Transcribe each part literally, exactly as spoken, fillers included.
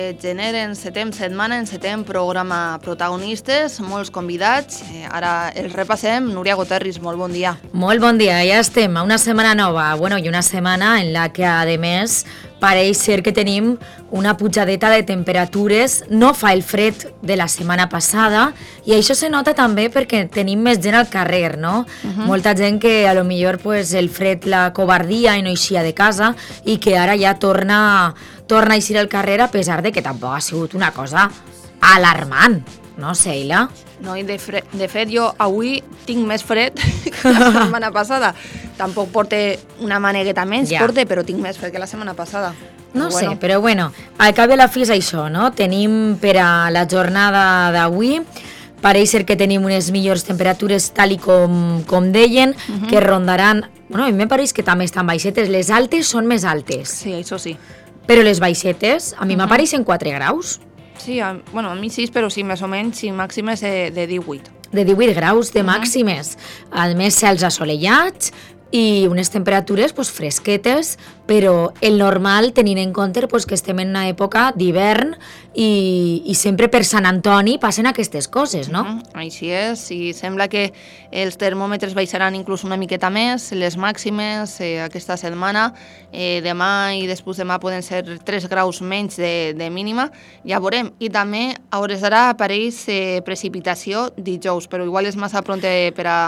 Gener encetem setmana, encetem programa protagonistes, molts convidats. Eh, ara els repassem. Núria Goterris, molt bon dia. Molt bon dia, ja estem a una setmana nova, bueno, i una setmana en la que, a més, pareix ser que tenim una pujadeta de temperatures, no fa el fred de la setmana passada, i això se nota també perquè tenim més gent al carrer, no? Uh-huh. Molta gent que a lo millor pues, el fred la covardia i no eixia de casa, i que ara ja torna, torna a eixir al carrer a pesar de que tampoc ha sigut una cosa alarmant, no, Sheila? No, i de, fred, de fet jo avui tinc més fred que la setmana passada. Tampoc porte una manegueta menys, ja. porte, però tinc més fred que la setmana passada. No però sé, bueno. però bueno, al cap i a la fi és això, no? Tenim per a la jornada d'avui, pareix ser que tenim unes millors temperatures tal i com, com deien, uh-huh. que rondaran, bueno, a mi me pareix que també estan baixetes, les altes són més altes. Sí, això sí. Però les baixetes, a mi uh-huh. m'apareixen quatre graus. Sí, a, bueno, a mi sis, però sí, més o menys, sí, màximes de, de divuit. De divuit graus de màximes. Uh-huh. A més, cels assolellats i unes temperatures pues, fresquetes, però el normal tenint en compte pues, que estem en una època d'hivern i, i sempre per Sant Antoni passen aquestes coses, no? Uh-huh. Així és, i sembla que els termòmetres baixaran inclús una miqueta més, les màximes eh, aquesta setmana, eh, demà i després demà poden ser tres graus menys de, de mínima, ja veurem. I també a hores d'ara apareix eh, precipitació dijous, però igual és massa pront per a...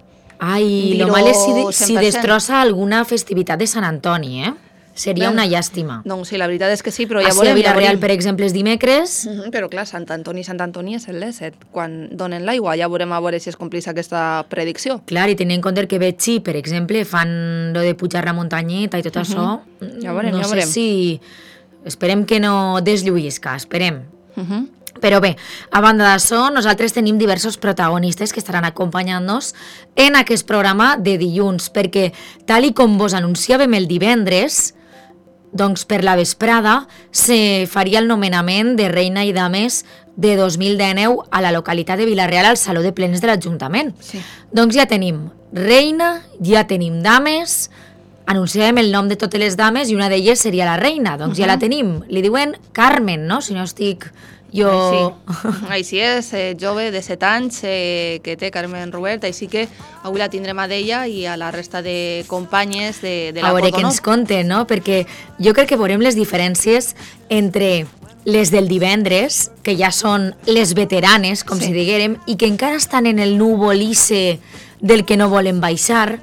Ai, lo mal és si, si destrossa alguna festivitat de Sant Antoni, eh? Seria ben, una llàstima. Doncs sí, la veritat és que sí, però ja Així veurem. A Vilareal, ja per exemple, és dimecres. Uh-huh, però clar, Sant Antoni, Sant Antoni és el dèsset, quan donen l'aigua. Ja veurem a veure si es complís aquesta predicció. Clar, i tenint en compte que Betxí, per exemple, fan lo de pujar la muntanyeta i tot uh-huh. això. Ja veurem, no ja sé veurem. si... Esperem que no deslluïsca, esperem. Uh-huh. Però bé, a banda d'això, nosaltres tenim diversos protagonistes que estaran acompanyant-nos en aquest programa de dilluns, perquè tal i com vos anunciàvem el divendres, doncs per la vesprada se faria el nomenament de reina i dames de dos mil dinou a la localitat de Vilareal al Saló de Plens de l'Ajuntament. Sí. Doncs ja tenim reina, ja tenim dames, anunciàvem el nom de totes les dames i una d'elles seria la reina, doncs uh-huh. ja la tenim. Li diuen Carmen, no?, si no estic... Jo... Així, així és, eh, jove de set anys eh, que té Carmen Robert, així que avui la tindrem a d'ella i a la resta de companyes de, de la Cordonó. A veure què ens conten, no? Perquè jo crec que veurem les diferències entre les del divendres, que ja són les veteranes, com sí. si diguérem, i que encara estan en el núvol isse del que no volen baixar,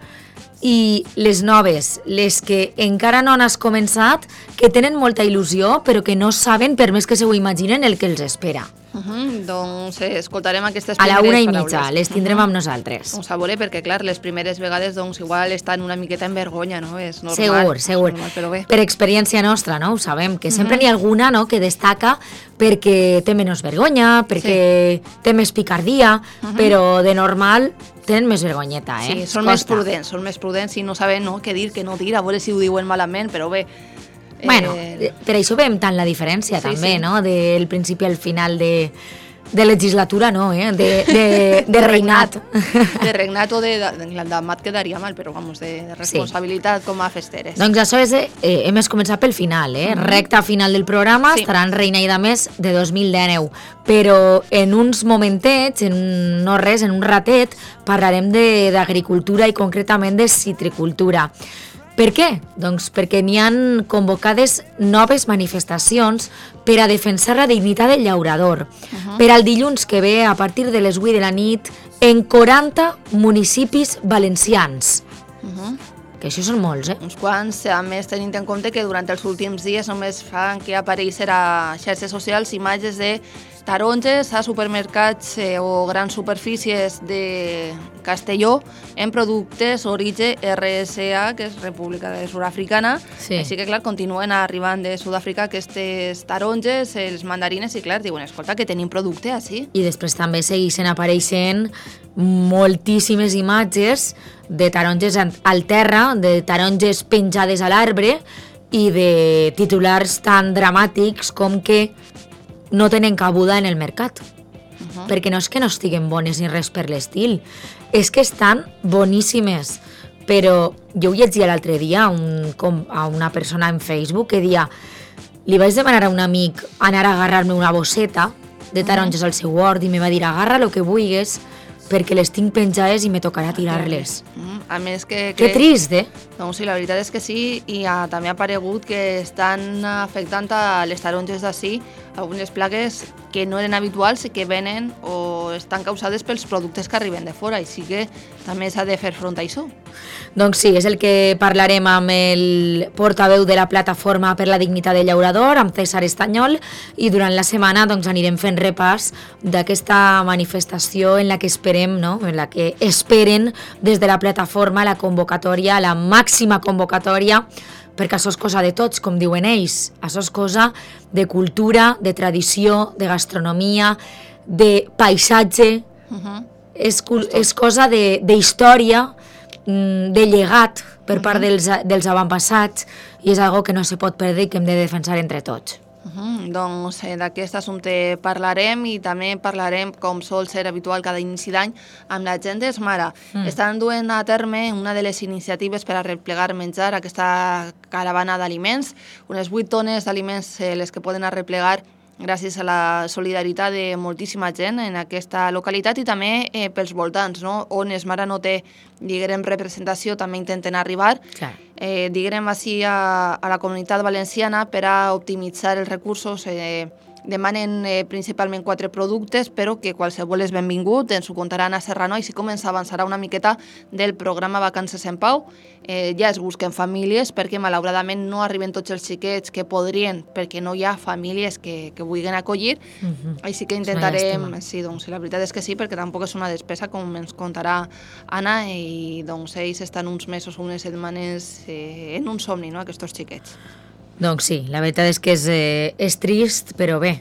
i les noves, les que encara no han començat, que tenen molta il·lusió, però que no saben, per més que se ho imaginen, el que els espera. Uh-huh. Doncs eh, escoltarem aquestes a primeres la una i paraules. mitja, les tindrem uh-huh. amb nosaltres. Doncs a veure, perquè clar, les primeres vegades doncs, igual estan una miqueta en vergonya, no? És normal. Segur, segur. Normal, però bé. Per experiència nostra, no? Ho sabem, que sempre uh-huh. n'hi ha alguna, no?, que destaca perquè té menys vergonya, perquè sí. té més picardia, uh-huh. però de normal tenen més vergonyeta, eh? Sí, són Costa. més prudents, són més prudents i no saben no, què dir, què no dir, a veure si ho diuen malament, però bé. Bueno, eh... per això veiem tant la diferència, sí, també, sí. no?, del principi al final de... de legislatura no, eh? De, de, de regnat. De regnat o de, de, de damat quedaria mal, però vamos, de, de responsabilitat sí. com a festeres. Doncs això és, eh, hem començat pel final, eh? Uh-huh. Recta final del programa, sí. estaran reina i dames de dos mil dinou, però en uns momentets, en no res, en un ratet, parlarem d'agricultura i concretament de citricultura. Per què? Doncs perquè n'hi han convocades noves manifestacions per a defensar la dignitat del llaurador. Uh-huh. Per al dilluns que ve, a partir de les vuit de la nit, en quaranta municipis valencians. Uh-huh. Que això són molts, eh? Uns quants, a més tenint en compte que durant els últims dies només fan que aparèixer a xarxes socials imatges de taronges a supermercats eh, o grans superfícies de Castelló en productes origen R S A, que és República de Sud-africana. Sí. Així que, clar, continuen arribant de Sud-àfrica aquestes taronges, els mandarines, i, clar, diuen, escolta, que tenim producte així. I després també segueixen apareixent moltíssimes imatges de taronges al terra, de taronges penjades a l'arbre i de titulars tan dramàtics com que no tenen cabuda en el mercat. Uh-huh. Perquè no és que no estiguen bones ni res per l'estil, és que estan boníssimes. Però jo ho llegia l'altre dia a, un, a una persona en Facebook que dia li vaig demanar a un amic anar a agarrar-me una bosseta de taronges al seu hort i me va dir agarra el que vulguis perquè les tinc penjades i me tocarà tirar-les. Mm, a més que... Que trist, eh? Doncs sí, la veritat és que sí, i ha, també ha aparegut que estan afectant a les taronges d'ací algunes plagues que no eren habituals i que venen o estan causades pels productes que arriben de fora, així que també s'ha de fer front a això. Doncs sí, és el que parlarem amb el portaveu de la Plataforma per la Dignitat del Llaurador, amb César Estanyol, i durant la setmana doncs, anirem fent repàs d'aquesta manifestació en la que esperem, no? en la que esperen des de la plataforma la convocatòria, la màxima convocatòria, perquè això és cosa de tots, com diuen ells. Això és cosa de cultura, de tradició, de gastronomia, de paisatge, uh-huh. és, és cosa d'història, de llegat per part dels, dels avantpassats, i és algo que no se pot perdre i que hem de defensar entre tots. Uh-huh. Doncs eh, d'aquest assumpte parlarem i també parlarem, com sol ser habitual cada inici d'any, amb la gent d'Esmara. Mm. Estan duent a terme una de les iniciatives per a replegar menjar, aquesta caravana d'aliments, unes vuit tones d'aliments eh, les que poden arreplegar gràcies a la solidaritat de moltíssima gent en aquesta localitat i també eh, pels voltants, no? On Esmara no té, diguem, representació, també intenten arribar, eh, diguem així, a, a la comunitat valenciana per a optimitzar els recursos. Eh, demanen eh, principalment quatre productes, però que qualsevol és benvingut, ens ho contaran a Serrano, i si comença avançarà una miqueta del programa Vacances en Pau. Eh, ja es busquen famílies, perquè malauradament no arriben tots els xiquets que podrien, perquè no hi ha famílies que, que vulguin acollir, uh-huh. Així que intentarem... Sí, doncs la veritat és que sí, perquè tampoc és una despesa, com ens contarà Anna, i doncs ells estan uns mesos o unes setmanes eh, en un somni, no?, aquests xiquets. Doncs sí, la veritat és que és, eh, és trist, però bé,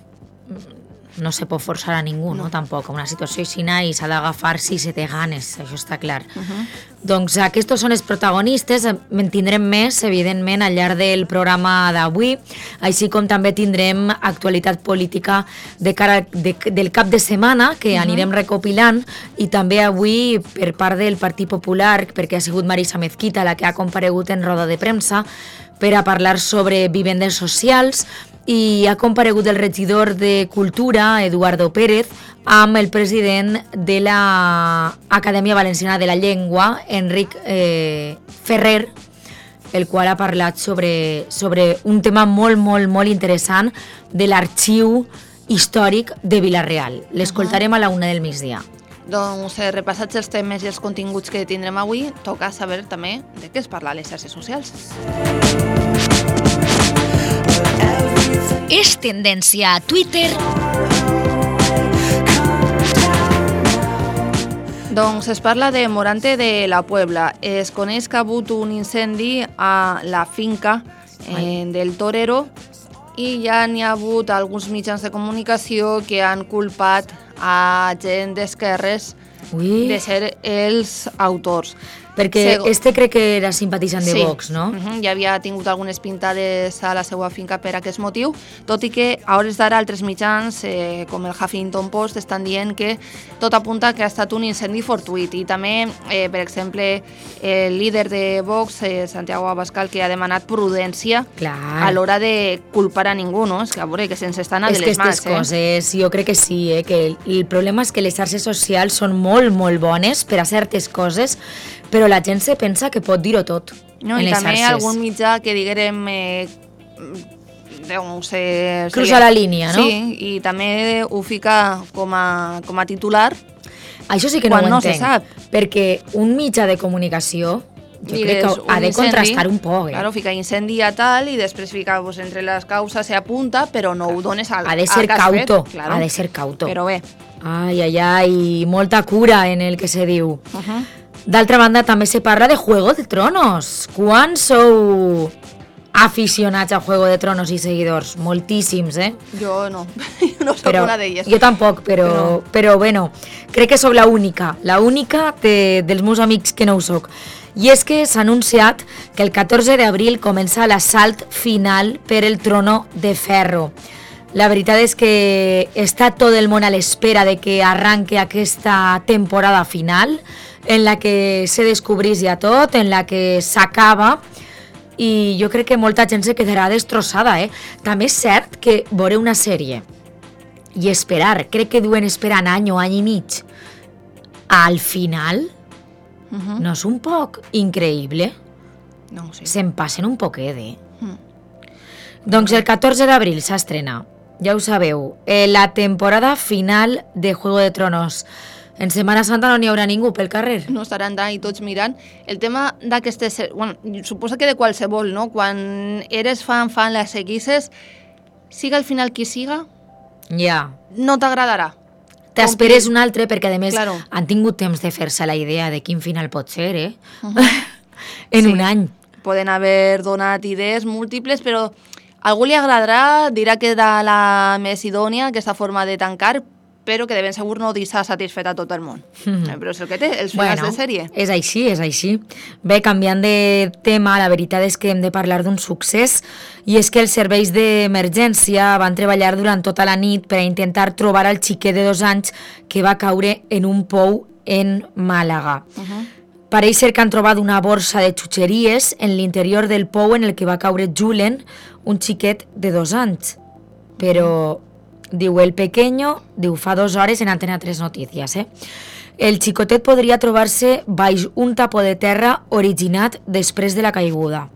no se pot forçar a ningú, no, no tampoc. Una situació així i s'ha d'agafar si se té ganes, això està clar. Uh-huh. Doncs aquests són els protagonistes, en tindrem més, evidentment, al llarg del programa d'avui, així com també tindrem actualitat política de cara de, del cap de setmana, que uh-huh. anirem recopilant, i també avui per part del Partit Popular, perquè ha sigut Marisa Mezquita la que ha comparegut en roda de premsa, per a parlar sobre vivendes socials, i ha comparegut el regidor de Cultura, Eduardo Pérez, amb el president de l'Acadèmia Valenciana de la Llengua, Enric eh, Ferrer, el qual ha parlat sobre, sobre un tema molt, molt, molt interessant de l'arxiu històric de Vila-real. L'escoltarem a la una del migdia. Doncs eh, repassats els temes i els continguts que tindrem avui, toca saber també de què es parla a les xarxes socials. És tendència a Twitter. Doncs es parla de Morante de la Puebla. Es coneix que ha hagut un incendi a la finca eh, del torero, i ja n'hi ha hagut alguns mitjans de comunicació que han culpat a gent d'esquerres Ui. de ser els autors. Perquè Sego... este crec que era simpatitzant de sí. Vox, no? Uh-huh. Ja havia tingut algunes pintades a la seva finca per aquest motiu, tot i que a hores d'ara altres mitjans, eh, com el Huffington Post, estan dient que tot apunta que ha estat un incendi fortuït. I també, eh, per exemple, el líder de Vox, eh, Santiago Abascal, que ha demanat prudència Clar. a l'hora de culpar a ningú, no? És que, a veure, que se'ns estan a de les mans. És que aquestes eh? coses, jo crec que sí, eh? que el, el problema és que les xarxes socials són molt, molt bones per a certes coses, però la gent se pensa que pot dir-ho tot no, en les xarxes. I també algun mitjà que diguem eh, doncs, eh, cruza la línia, no? Sí, i també ho fica com a, com a titular. Això sí que no ho no entenc, se sap. perquè un mitjà de comunicació jo Digues, crec que ha de contrastar un poc. Eh? Claro, fica incendi a tal i després fica pues, entre les causes se apunta, però no ho dones al, ha de ser al cauto, fet, claro. ha de ser cauto. Però bé. Ai, ai, ai, molta cura en el que se diu. Uh-huh. D'altra banda, també se parla de Juego de Tronos. Quan sou aficionats a Juego de Tronos i seguidors? Moltíssims, eh? Jo no, jo no soc però, una d'elles. Jo tampoc, però, però... però bueno, crec que sóc la única, la única de, dels meus amics que no ho soc. I és que s'ha anunciat que el catorze d'abril comença l'assalt final per el Trono de Ferro. La veritat és que està tot el món a l'espera de que arranque aquesta temporada final, en la que se descobrís ja tot, en la que s'acaba i jo crec que molta gent se quedarà destrossada, eh? També és cert que veure una sèrie i esperar, crec que duen esperant any o any i mig, al final, uh-huh. no és un poc increïble? No, sí. Se'n passen un poquet, eh? Mm. Doncs el catorze d'abril s'estrena, ja ho sabeu, eh, la temporada final de Juego de Tronos. En Setmana Santa no n'hi haurà ningú pel carrer. No estaran allà i tots mirant. El tema d'aquestes... Bueno, suposa que de qualsevol, no? Quan eres fan, fan, les seguisses, siga al final qui siga, ja. no t'agradarà. T'esperes un altre perquè, a més, claro. han tingut temps de fer-se la idea de quin final pot ser, eh? Uh-huh. en sí. un any. Poden haver donat idees múltiples, però a algú li agradarà, dirà que era la més idònia, aquesta forma de tancar, però que de ben segur no deixa satisfet a tot el món. Mm-hmm. Però és el que té, els finals bueno, de sèrie. És així, és així. Bé, canviant de tema, la veritat és que hem de parlar d'un succés, i és que els serveis d'emergència van treballar durant tota la nit per a intentar trobar el xiquet de dos anys que va caure en un pou en Màlaga. Uh-huh. Pareix ser que han trobat una borsa de xutxeries en l'interior del pou en el que va caure Julen, un xiquet de dos anys. Però... diu el pequeño, diu fa dues hores en Antena tres Notícies, eh? El xicotet podria trobar-se baix un tapó de terra originat després de la caiguda.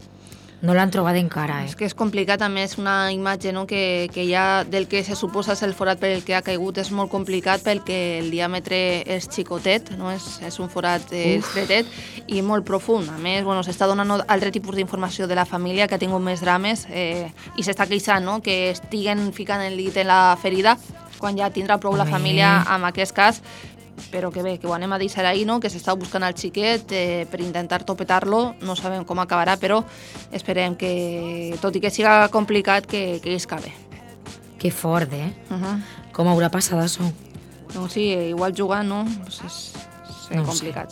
No l'han trobat encara, eh? És que és complicat, a més, una imatge, no? que, que ja del que se suposa és el forat per el que ha caigut és molt complicat perquè el diàmetre és xicotet, no? és, és un forat eh, estretet i molt profund. A més, bueno, s'està donant altre tipus d'informació de la família que ha tingut més drames eh, i s'està queixant, no? que estiguen ficant el dit en la ferida quan ja tindrà prou la família amb aquest cas, però que bé, que ho anem a deixar ahí, no? que s'està buscant el xiquet eh, per intentar topetar-lo, no sabem com acabarà, però esperem que, tot i que siga complicat, que, que es cabe. Que fort, eh? Uh-huh. Com haurà passat això? No, sí, igual jugant, no? Pues és, és no complicat.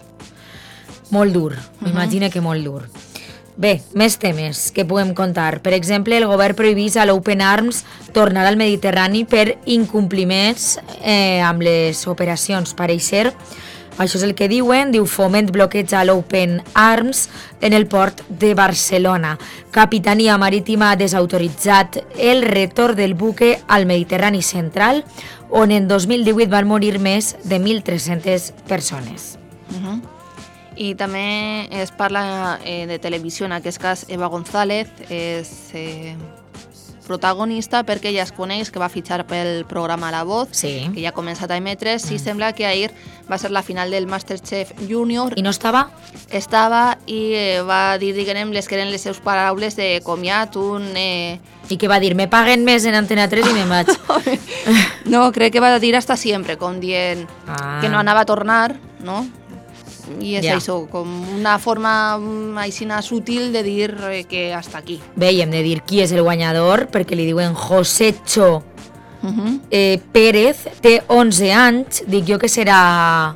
Sé. Molt dur, uh-huh. m'imagino que molt dur. Bé, més temes que puguem contar. Per exemple, el govern prohibís a l'Open Arms tornar al Mediterrani per incompliments eh, amb les operacions. Pareix ser, això és el que diuen, diu Foment bloqueja l'Open Arms en el port de Barcelona. Capitania Marítima ha desautoritzat el retorn del buque al Mediterrani central, on en dos mil divuit van morir més de mil tres-centes persones. Uh-huh. I també es parla eh, de televisió, en aquest cas Eva González és eh, protagonista perquè ja es coneix que va fitxar pel programa La Voz, sí. que ja ha començat a emetre's, mm. i sembla que ahir va ser la final del Masterchef Junior. I no estava? Estava i eh, va dir, diguem, les que eren les seves paraules de comiat, un... Eh... I que va dir, me paguen més en Antena tres i me'n vaig. No, crec que va dir hasta siempre, com dient ah. que no anava a tornar, no? I és ja. això, com una forma aixina sutil de dir que hasta aquí. Bé, i hem de dir qui és el guanyador, perquè li diuen Josecho uh-huh. eh, Pérez, té onze anys, dic jo que serà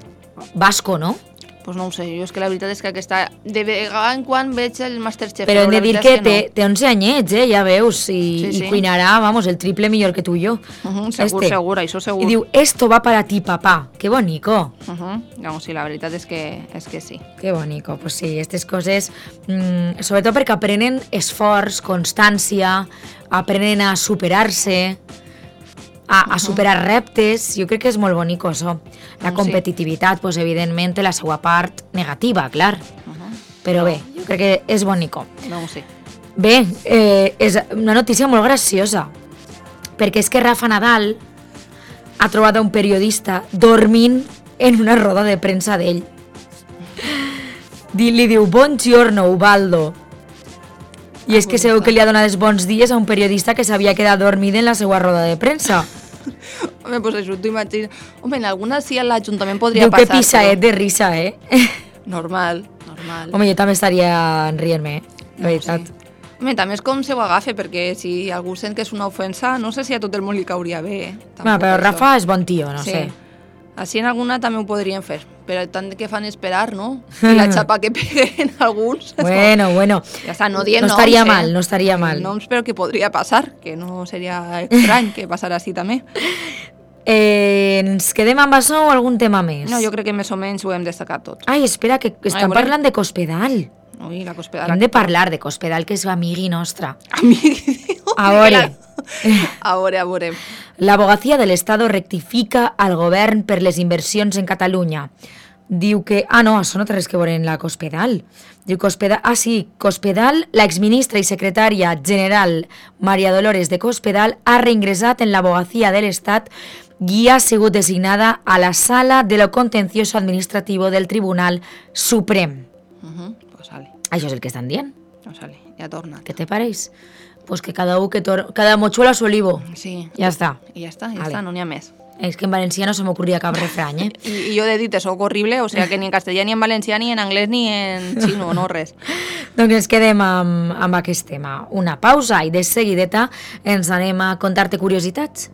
vasco, no? Pues no ho sé, jo és que la veritat és que aquesta... De vegada en quan veig el Masterchef... Però hem de dir que, que té, no. té onze anyets, eh? Ja veus, i, sí, sí. i cuinarà, vamos, el triple millor que tu i jo. Uh-huh, segur, este. segur, això segur. I diu, esto va para ti, papá. Que bonico. Uh-huh. No, sí, la veritat és que, és que sí. Que bonico, pues sí, aquestes coses, mmm, sobretot perquè aprenen esforç, constància, aprenen a superar-se, a, a superar reptes. Jo crec que és molt bonico, això. La competitivitat, pues, evidentment, té la seva part negativa, clar. Uh-huh. Però bé, jo crec que és bonico. No ho sé. Bé, eh, és una notícia molt graciosa, perquè és que Rafa Nadal ha trobat un periodista dormint en una roda de premsa d'ell. Li diu, buongiorno, Ubaldo. I és que segur que li ha donat els bons dies a un periodista que s'havia quedat dormit en la seva roda de premsa. Home, pues això t'ho imagino. Home, en alguna sí a l'Ajuntament podria Diu passar. Diu que pisaet però... de risa, eh? Normal, normal. Home, jo també estaria rient-me, eh? La veritat. No, sí. Home, també és com se ho agafa, perquè si algú sent que és una ofensa, no sé si a tot el món li cauria bé. Eh? Home, però Rafa és bon tio, no sí. sé. Així en alguna també ho podrien fer, però tant que fan esperar, no? I la xapa que peguen alguns... Bueno, bueno, ja està, no, dient no estaria noms, mal, eh? no estaria mal. Noms, però que podria passar, que no seria estrany que passara així també. Eh, ens quedem amb això o algun tema més? No, jo crec que més o menys ho hem destacat tot. Ai, espera, que estan Ai, parlant de Cospedal. Ui, la Cospedal. Hem de parlar de Cospedal, que és amigui nostra. Amigui. A veure. A veure, a veure. La Abogacía del Estado rectifica al govern per les inversions en Catalunya. Diu que... Ah, no, això no té res que veure en la Cospedal. Diu Cospedal... Ah, sí, Cospedal, la exministra i secretària general Maria Dolores de Cospedal ha reingressat en l'Abogacía del Estat i ha sigut designada a la Sala de lo Contencioso Administrativo del Tribunal Suprem. Uh-huh. Pues sale. Això és el que estan dient. No sale, ja torna. Què te pareix? Pues que cada u que tor... cada mochuelo a su olivo. Sí. Ja està. I ja està, ja vale. està, no n'hi ha més. És que en valencià no se m'ocorria cap refrany, eh? I, I jo he dit, soc horrible, o sigui que ni en castellà, ni en valencià, ni en anglès, ni en xino, no res. Doncs ens quedem amb, amb aquest tema. Una pausa i de seguideta ens anem a contar-te curiositats.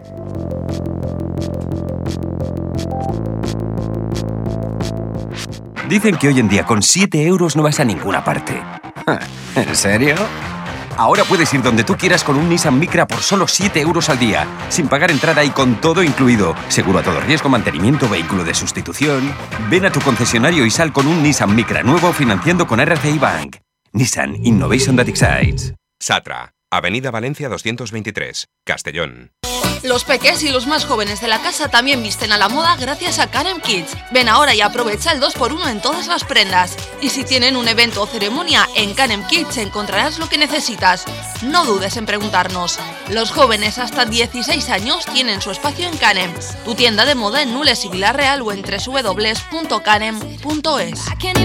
Dicen que hoy en día con siete euros no vas a ninguna parte. ¿En serio? Ahora puedes ir donde tú quieras con un Nissan Micra por solo siete euros al día, sin pagar entrada y con todo incluido. Seguro a todo riesgo, mantenimiento, vehículo de sustitución. Ven a tu concesionario y sal con un Nissan Micra nuevo financiando con R C I Bank. Nissan Innovation that excites. Satra, Avenida Valencia doscientos veintitrés, Castellón. Los peques y los más jóvenes de la casa también visten a la moda gracias a Canem Kids. Ven ahora y aprovecha el dos por uno en todas las prendas. Y si tienen un evento o ceremonia, en Canem Kids encontrarás lo que necesitas. No dudes en preguntarnos. Los jóvenes hasta dieciséis años tienen su espacio en Canem, tu tienda de moda en Nules y Villarreal o en doble u doble u doble u punto canem punto es.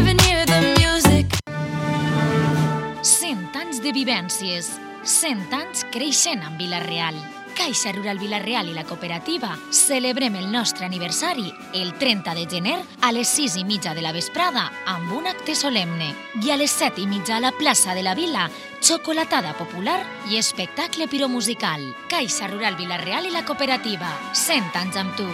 cent anys de vivències, cent anys creixent amb Vila-real. Caixa Rural Vila-real i la cooperativa celebrem el nostre aniversari el trenta de gener a les sis i mitja de la vesprada amb un acte solemne i a les set i mitja a la plaça de la Vila, xocolatada popular i espectacle piromusical. Caixa Rural Vila-real i la cooperativa, cent anys amb tu.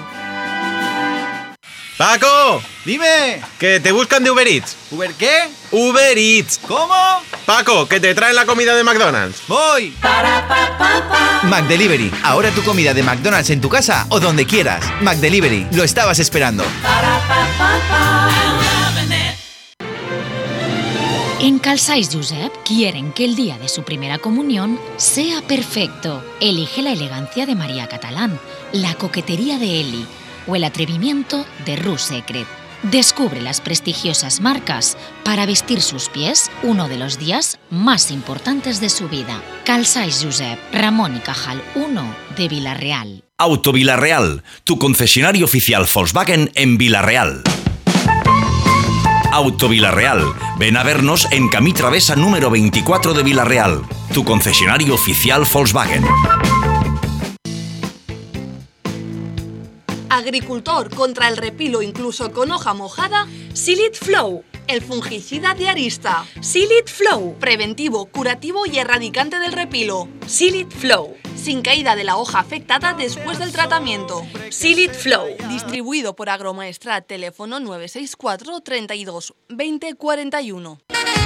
¡Paco! ¡Dime! Que te buscan de Uber Eats. ¿Uber qué? ¡Uber Eats! ¿Cómo? Paco, que te traen la comida de McDonald's. ¡Voy! McDelivery. Ahora tu comida de McDonald's en tu casa o donde quieras. McDelivery. Lo estabas esperando. En Calçais Josep quieren que el día de su primera comunión sea perfecto. Elige la elegancia de María Catalán, la coquetería de Eli o el atrevimiento de Rue Secret. Descubre las prestigiosas marcas para vestir sus pies uno de los días más importantes de su vida. Calçais Josep, Ramón y Cajal uno de Vila-real. Auto Vila-real, tu concesionario oficial Volkswagen en Vila-real. Auto Vila-real, ven a vernos en Camí Travesa número veinticuatro de Vila-real, tu concesionario oficial Volkswagen. Agricultor contra el repilo incluso con hoja mojada, Silid Flow, el fungicida de Arista. Silid Flow, preventivo, curativo y erradicante del repilo. Silid Flow, sin caída de la hoja afectada después del tratamiento. Silid Flow, distribuido por Agromaestrat, teléfono nueve seis cuatro, treinta y dos, veinte cuarenta y uno.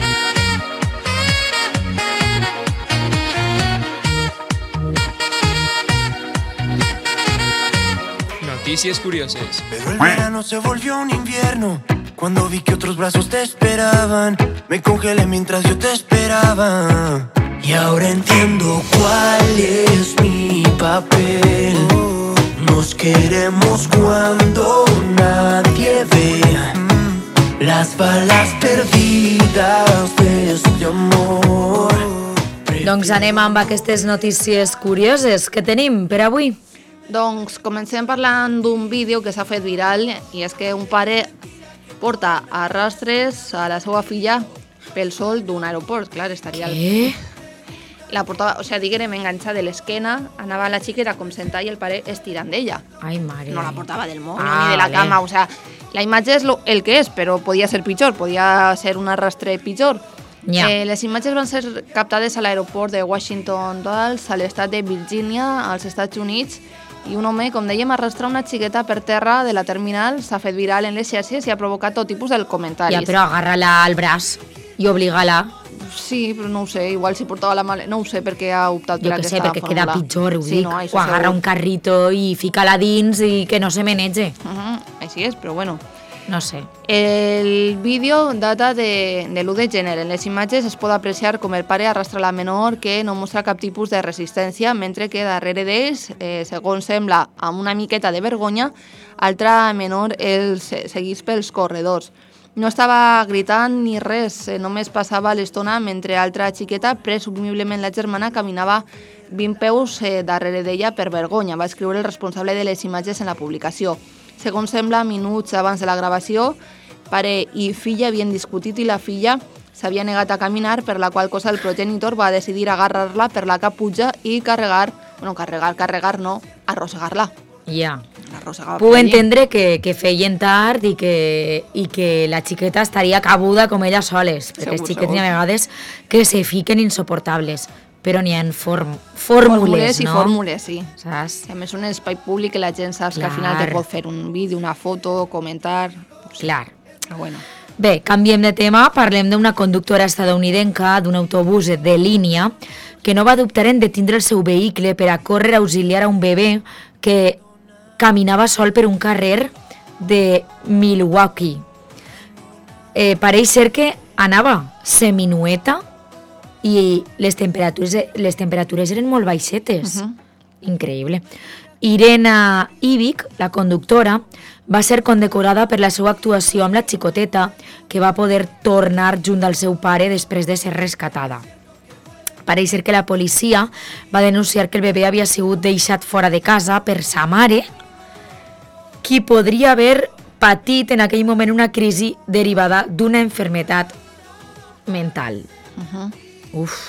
Noticias curiosas. Pero el verano se volvió un invierno. Cuando vi que otros brazos te esperaban, me congelé mientras yo te esperaba. Y ahora entiendo cuál es mi papel. Nos queremos cuando nadie ve las balas perdidas de este amor. Doncs anem amb aquestes notícies curioses que tenim per avui. Doncs comencem parlant d'un vídeo que s'ha fet viral i és que un pare porta a rastres a la seva filla pel sol d'un aeroport. Clar, estaria... Què? La portava, o sigui, diguem, enganxada de l'esquena, anava la xiqueta com sentada i el pare estirant d'ella. Ai, mare. No la portava del mono Ah, ni de la vale. cama, o sea, la imatge és lo, el que és, però podia ser pitjor, podia ser un arrastre pitjor. Ja. Eh, les imatges van ser captades a l'aeroport de Washington Dulles, a l'estat de Virgínia, als Estats Units, i un home, com dèiem, arrastra una xiqueta per terra de la terminal, s'ha fet viral en les xarxes i ha provocat tot tipus de comentaris. Ja, però agarra-la al braç i obliga-la. Sí, però no ho sé, igual si portava la maleta, no ho sé per què ha optat per Jo que aquesta sé, perquè fórmula. queda pitjor, ho Sí, dic. no, O segur. agarra un carrito i fica-la dins i que no se menege. Uh -huh, així és, però bueno. no sé. El vídeo data de, de l'u de gener. En les imatges es pot apreciar com el pare arrastra la menor que no mostra cap tipus de resistència, mentre que darrere d'ells, eh, segons sembla, amb una miqueta de vergonya, altra menor els seguís pels corredors. No estava gritant ni res, només passava l'estona mentre altra xiqueta, presumiblement la germana, caminava vint peus darrere d'ella per vergonya, va escriure el responsable de les imatges en la publicació. Segons sembla, minuts abans de la gravació, pare i filla havien discutit i la filla s'havia negat a caminar, per la qual cosa el progenitor va decidir agarrar-la per la caputxa i carregar, bueno, carregar, carregar no, arrossegar-la. Ja. Puc entendre que, que feien tard i que, i que la xiqueta estaria cabuda com ella soles, perquè els xiquets n'hi ha vegades que se fiquen insoportables, però n'hi ha form, fórmules, fórmules, no? i fórmules, sí. Saps? A més, un espai públic que la gent saps Clar. que al final te pot fer un vídeo, una foto, comentar... Pues, Clar. Però bueno. Bé, canviem de tema, parlem d'una conductora estadounidenca d'un autobús de línia que no va dubtar en detindre el seu vehicle per a córrer a auxiliar a un bebè que caminava sol per un carrer de Milwaukee. Eh, pareix ser que anava seminueta i les temperatures, les temperatures eren molt baixetes. Uh-huh. Increïble. Irena Ivic, la conductora, va ser condecorada per la seva actuació amb la xicoteta, que va poder tornar junt al seu pare després de ser rescatada. Pareix ser que la policia va denunciar que el bebè havia sigut deixat fora de casa per sa mare, qui podria haver patit en aquell moment una crisi derivada d'una enfermetat mental. Uh-huh. Uf,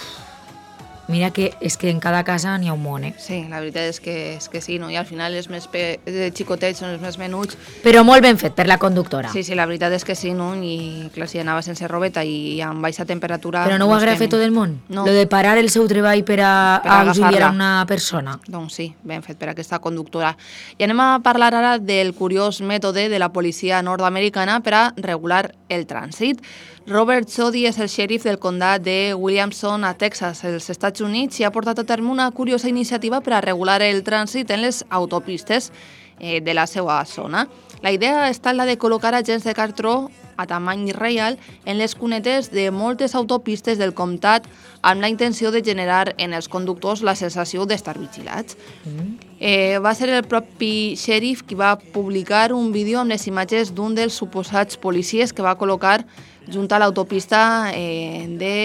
mira que és que en cada casa n'hi ha un món, eh? Sí, la veritat és que, és que sí, no? I al final els més pe... xicotets són els més menuts. Però molt ben fet per la conductora. Sí, sí, la veritat és que sí, no? I clar, si anava sense robeta i amb baixa temperatura... Però no ho haguera fet tot el món? No. Lo de parar el seu treball per a, per a auxiliar a una persona? Doncs sí, ben fet per aquesta conductora. I anem a parlar ara del curiós mètode de la policia nord-americana per a regular el trànsit. Robert Sodi és el xèrif del condat de Williamson a Texas, als Estats Units, i ha portat a terme una curiosa iniciativa per a regular el trànsit en les autopistes eh, de la seva zona. La idea ha estat la de col·locar agents de cartró a tamany real en les cunetes de moltes autopistes del comtat amb la intenció de generar en els conductors la sensació d'estar vigilats. Mm. Eh, va ser el propi xèrif qui va publicar un vídeo amb les imatges d'un dels suposats policies que va col·locar junt a l'autopista eh,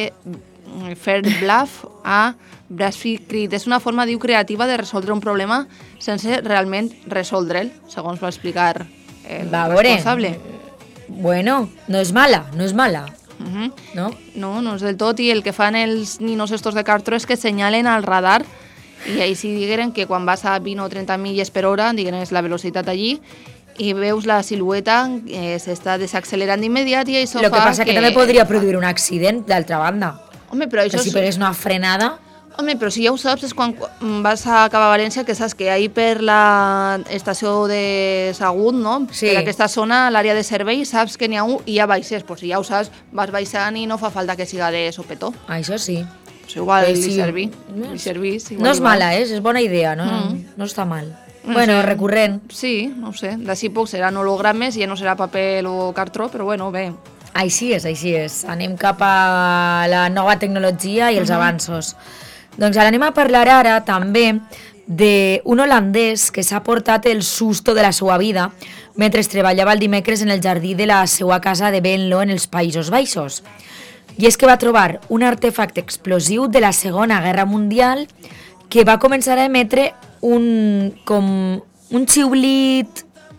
de Fair Bluff a Brassfield Creek. És una forma, diu, creativa de resoldre un problema sense realment resoldre'l, segons va explicar el va, responsable. Bueno, no és mala, no és mala. Uh-huh. No? No, no és del tot, i el que fan els ninos estos de cartró és que senyalen al radar i ahí sí digueren que quan vas a vint o trenta milles per hora, digueren és la velocitat allí, i veus la silueta que s'està desaccelerant d'immediat i això fa que... El que passa que... que també podria produir un accident, d'altra banda. Home, però això... Que si pegués una frenada... Home, però si ja ho saps, és quan vas a acabar a València, que saps que ahí per la estació de Sagunt, no? Sí. Per aquesta zona, l'àrea de servei, saps que n'hi ha un i ja baixes. Pues si ja ho saps, vas baixant i no fa falta que siga de sopetó. Això sí. Pues igual eh, li sí. serví. Li servís, igual, no és igual. mala, eh? És bona idea, no, mm. no està mal. No bueno, sé. recurrent. Sí, no ho sé. D'ací poc seran hologrames, ja no serà paper o cartró, però bueno, bé. Així és, així és. Anem cap a la nova tecnologia i els uh-huh. avanços. Doncs ara anem a parlar ara també d'un holandès que s'ha portat el susto de la seva vida mentre treballava el dimecres en el jardí de la seva casa de Venlo en els Països Baixos. I és que va trobar un artefacte explosiu de la Segona Guerra Mundial que va començar a emetre un, com un xiulit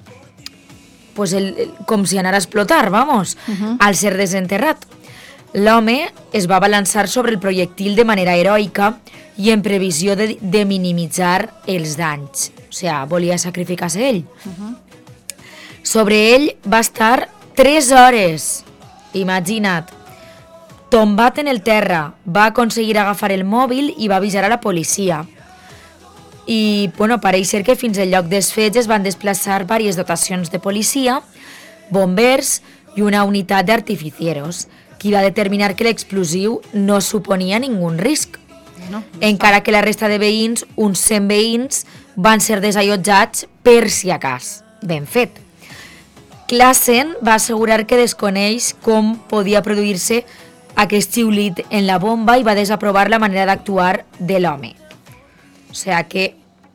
pues el, el, com si anara a explotar, vamos, uh-huh. al ser desenterrat. L'home es va balançar sobre el projectil de manera heroica i en previsió de, de minimitzar els danys. O sigui, volia sacrificar-se ell. Uh-huh. Sobre ell va estar tres hores, imagina't. Tombat en el terra, va aconseguir agafar el mòbil i va avisar a la policia. I, bueno, pareix ser que fins al lloc dels fets es van desplaçar diverses dotacions de policia, bombers i una unitat d'artificieros, qui va determinar que l'explosiu no suponia ningú risc. No, no encara que la resta de veïns, uns cent veïns, van ser desallotjats per si a cas. Ben fet. Klassen va assegurar que desconeix com podia produir-se aquest xiulit en la bomba i va desaprovar la manera d'actuar de l'home. O sigui que,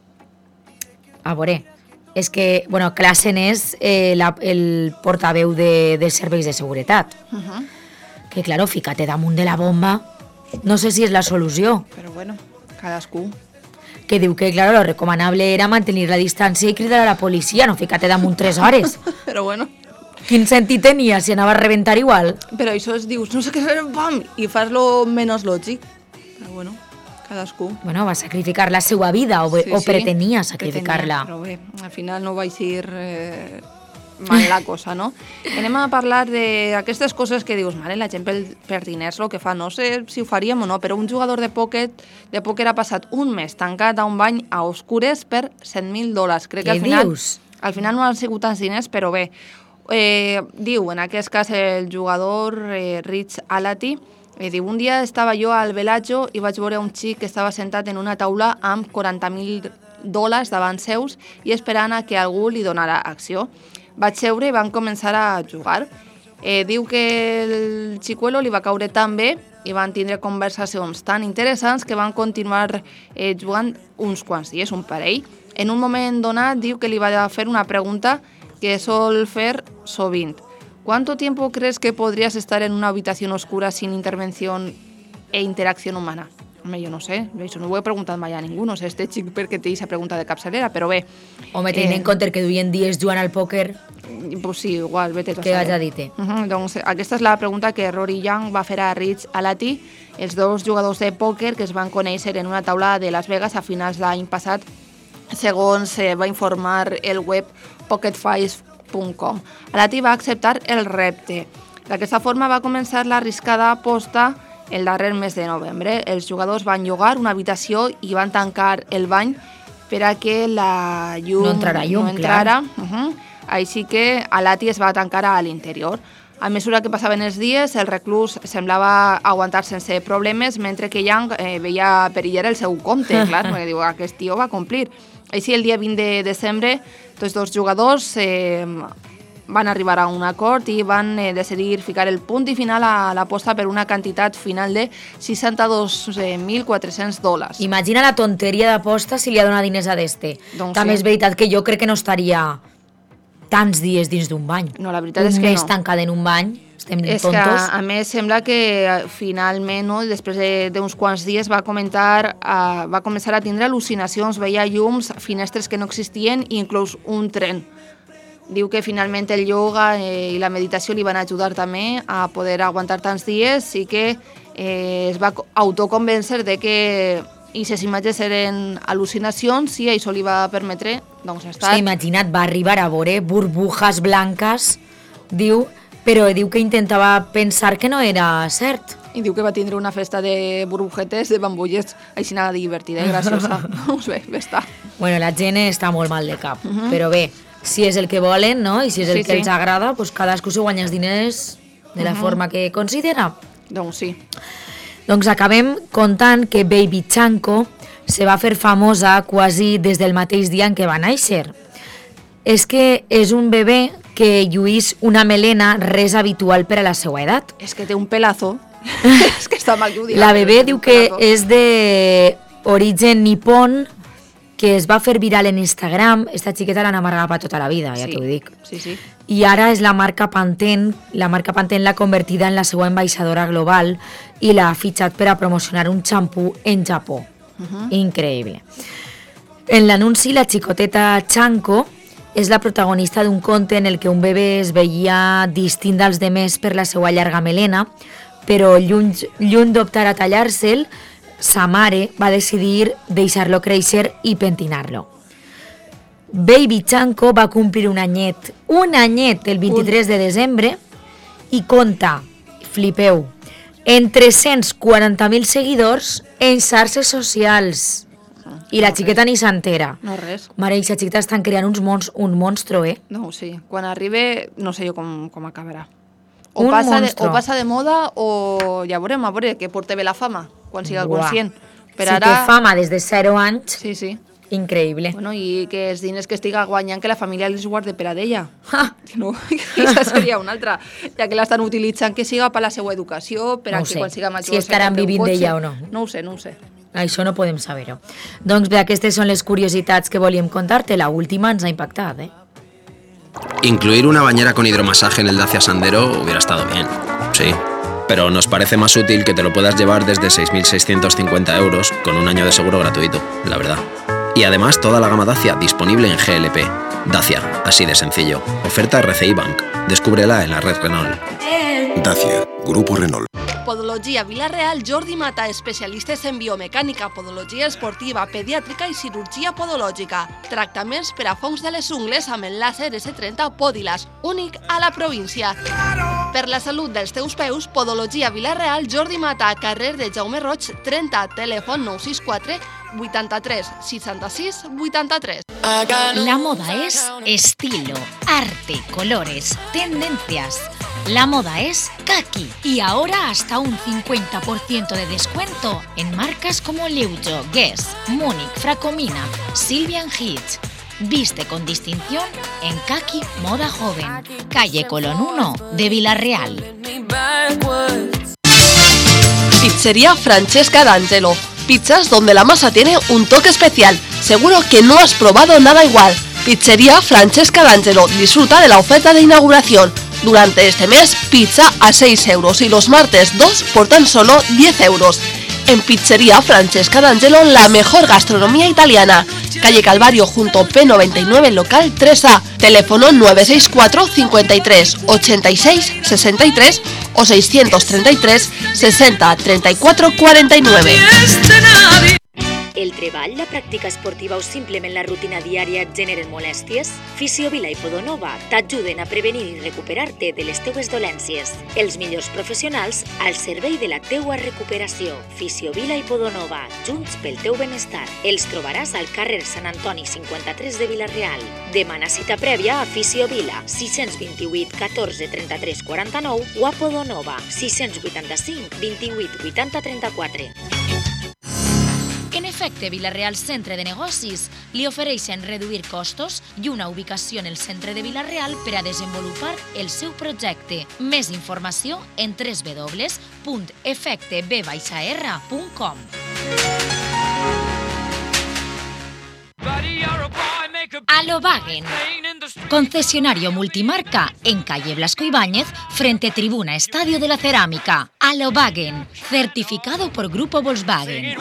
a veure, és que, bueno, Klassen és eh, la, el portaveu de, dels serveis de seguretat. Uh-huh. Que, claro, fica-te damunt de la bomba, no sé si és la solució. Però bueno, cadascú. Que diu que, claro, lo recomanable era mantenir la distància i cridar a la policia, no ficar-te damunt tres hores. Però bueno. Quin sentit tenia si anava a rebentar igual? Però això es dius, no sé què fer, pam, i fas-lo menys lògic. Però bueno, cadascú. Bueno, va sacrificar la seva vida, o, Sí, o sí, pretenia sacrificar-la. Però bé, al final no va eixir eh, mal la cosa, no? Anem a parlar d'aquestes coses que dius, mare, la gent per, per diners el que fa, no sé si ho faríem o no, però un jugador de pòquer, de pòquer ha passat un mes tancat a un bany a oscures per cent mil dòlars. Crec que Què al final, dius? al final no han sigut tants diners, però bé. Eh, diu, en aquest cas, el jugador eh, Rich Alati, eh, diu, un dia estava jo al Bellagio i vaig veure un xic que estava sentat en una taula amb quaranta mil dòlars davant seus i esperant a que algú li donara acció. Vaig seure i van començar a jugar. Eh, diu que el xicuelo li va caure tan bé i van tindre conversacions tan interessants que van continuar eh, jugant uns quants dies, un parell. En un moment donat, diu que li va fer una pregunta que sol fer sovint. ¿Cuánto tiempo crees que podrías estar en una habitación oscura sin intervención e interacción humana? Home, jo no sé, això no ho he preguntat mai a ningú, no sé, este xic perquè té aquesta pregunta de capçalera, però bé. Home, tenint eh, en compte que duien dies jugant al pòquer... Pues sí, igual, vete a Què vaig a dir-te? Uh -huh, doncs aquesta és la pregunta que Rory Young va fer a Rich Alati, els dos jugadors de pòquer que es van conèixer en una taula de Las Vegas a finals de l'any passat, segons eh, va informar el web pocket files punt com. Alati va acceptar el repte. D'aquesta forma va començar l'arriscada aposta el darrer mes de novembre. Els jugadors van llogar una habitació i van tancar el bany per a que la llum no entrara. Llum, no entrara. Uh -huh. Així que Alati es va tancar a l'interior. A mesura que passaven els dies, el reclús semblava aguantar sense problemes, mentre que Young eh, veia perillar el seu compte, clar, perquè diu, aquest tio va complir. Així, el dia vint de desembre, tots dos jugadors eh, van arribar a un acord i van eh, decidir ficar el punt i final a l'aposta per una quantitat final de seixanta-dos mil quatre-cents dòlars. Imagina la tonteria d'aposta si li ha donat diners a d'este. Doncs També sí. és veritat que jo crec que no estaria tants dies dins d'un bany. No, la veritat un és que mes no. tancat en un bany, estem És tontos. que, a més, sembla que finalment, no, després d'uns quants dies, va comentar, uh, va començar a tindre al·lucinacions, veia llums, finestres que no existien i inclús un tren. Diu que finalment el ioga eh, i la meditació li van ajudar també a poder aguantar tants dies i que eh, es va autoconvèncer de que aquestes imatges eren al·lucinacions i això li va permetre doncs, estar... O sigui, imagina't, va arribar a veure burbujas blanques, diu, però diu que intentava pensar que no era cert. I diu que va tindre una festa de burbujetes, de bambullets, així nada divertida i graciosa. Doncs bé, bé està. Bueno, la gent està molt mal de cap, Uh -huh. però bé, si és el que volen, no?, i si és el Sí, que sí. els agrada, pues cadascú se guanya els diners de la Uh -huh. forma que considera. Doncs sí. Doncs acabem contant que Baby Chanko se va fer famosa quasi des del mateix dia en què va néixer. És que és un bebè que lluís una melena res habitual per a la seva edat. És que té un pelazo. És que està mal que ho digui. La bebè diu que és d'origen nipon, que es va fer viral en Instagram. Esta xiqueta l'han amargat per tota la vida, ja Sí. t'ho dic. Sí, sí. I ara és la marca Pantene, la marca Pantene l'ha convertida en la seva ambaixadora global i l'ha fitxat per a promocionar un xampú en Japó. Uh -huh. Increïble. En l'anunci, la xicoteta Chanko és la protagonista d'un conte en el que un bebè es veia distint dels demés per la seva llarga melena, però lluny, lluny d'optar a tallar-se'l, sa mare va decidir deixar-lo créixer i pentinar-lo. Baby Chanko va complir un anyet, un anyet el vint-i-tres de desembre i compta, flipeu, en tres-cents quaranta mil seguidors en xarxes socials. I la xiqueta ni s'entera. No res. Mare, i la xiqueta estan creant uns mons, un monstro, eh? No, sí. Quan arribi, no sé jo com, com acabarà. O Un passa, de, monstro. o passa de moda o ja veurem, a veure, que porta bé la fama, quan siga Buah. conscient. Per Si ara... té fama des de zero anys, Sí, sí. Increïble. Bueno, i que els diners que estiga guanyant que la família els guarde per a d'ella. No, aquesta seria una altra. Ja que l'estan utilitzant, que siga per la seva educació, per a No ho que sé, quan siga major... si estaran vivint d'ella o no. No ho sé, no ho sé. Això no podem saber-ho. Doncs bé, aquestes són les curiositats que volíem contar-te. La última ens ha impactat, ¿eh? Incluir una bañera con hidromasaje en el Dacia Sandero hubiera estado bien, sí. Pero nos parece más útil que te lo puedas llevar desde seis mil seiscientos cincuenta euros con un año de seguro gratuito, la verdad. Y además toda la gama Dacia disponible en G L P. Dacia, así de sencillo. Oferta R C I Bank. Descúbrela en la red Renault. Dacia, Grupo Renault. Podologia Vila-real, Jordi Mata, especialistes en biomecànica, podologia esportiva, pediàtrica i cirurgia podològica. Tractaments per a fongs de les ungles amb el làser esse trenta Podilas, únic a la província. Per la salut dels teus peus, Podologia Vila-real, Jordi Mata, carrer de Jaume Roig, trenta, telèfon nou sis quatre vuitanta-tres seixanta-sis vuitanta-tres. La moda es estilo, arte, colores, tendencias. La moda es Kaki y ahora hasta un cincuenta por ciento de descuento en marcas como Leujo, Guess, Múnich, Fracomina, Sylvian Hitch. Viste con distinción en Kaki Moda Joven, calle Colón uno de Vila-real. Pizzería Francesca D'Angelo. Pizzas donde la masa tiene un toque especial. Seguro que no has probado nada igual. Pizzería Francesca D'Angelo. Disfruta de la oferta de inauguración. Durante este mes, pizza a seis euros y los martes dos por tan solo diez euros. En Pizzería Francesca D'Angelo, la mejor gastronomía italiana. Calle Calvario junto P noventa y nueve, local tres A. Teléfono nueve seis cuatro cincuenta y tres ochenta y seis sesenta y tres o seiscientos treinta y tres sesenta treinta y cuatro cuarenta y nueve. El treball, la pràctica esportiva o simplement la rutina diària et generen molèsties? Fisiovila i Podonova t'ajuden a prevenir i recuperar-te de les teues dolències. Els millors professionals al servei de la teua recuperació. Fisiovila i Podonova, junts pel teu benestar. Els trobaràs al carrer Sant Antoni cinquanta-tres de Vila-real. Demana cita prèvia a Fisiovila, sis dos vuit catorze trenta-tres quaranta-nou o a Podonova, sis vuitanta-cinc vint-i-vuit vuitanta trenta-quatre. En efecte, Vila-real Centre de Negocis li ofereixen reduir costos i una ubicació en el centre de Vila-real per a desenvolupar el seu projecte. Més informació en w w w punt efecte b r punt com. Alobagen, concesionario multimarca en calle Blasco Ibáñez, frente Tribuna Estadio de la Cerámica. Alobagen, certificado por Grupo Volkswagen.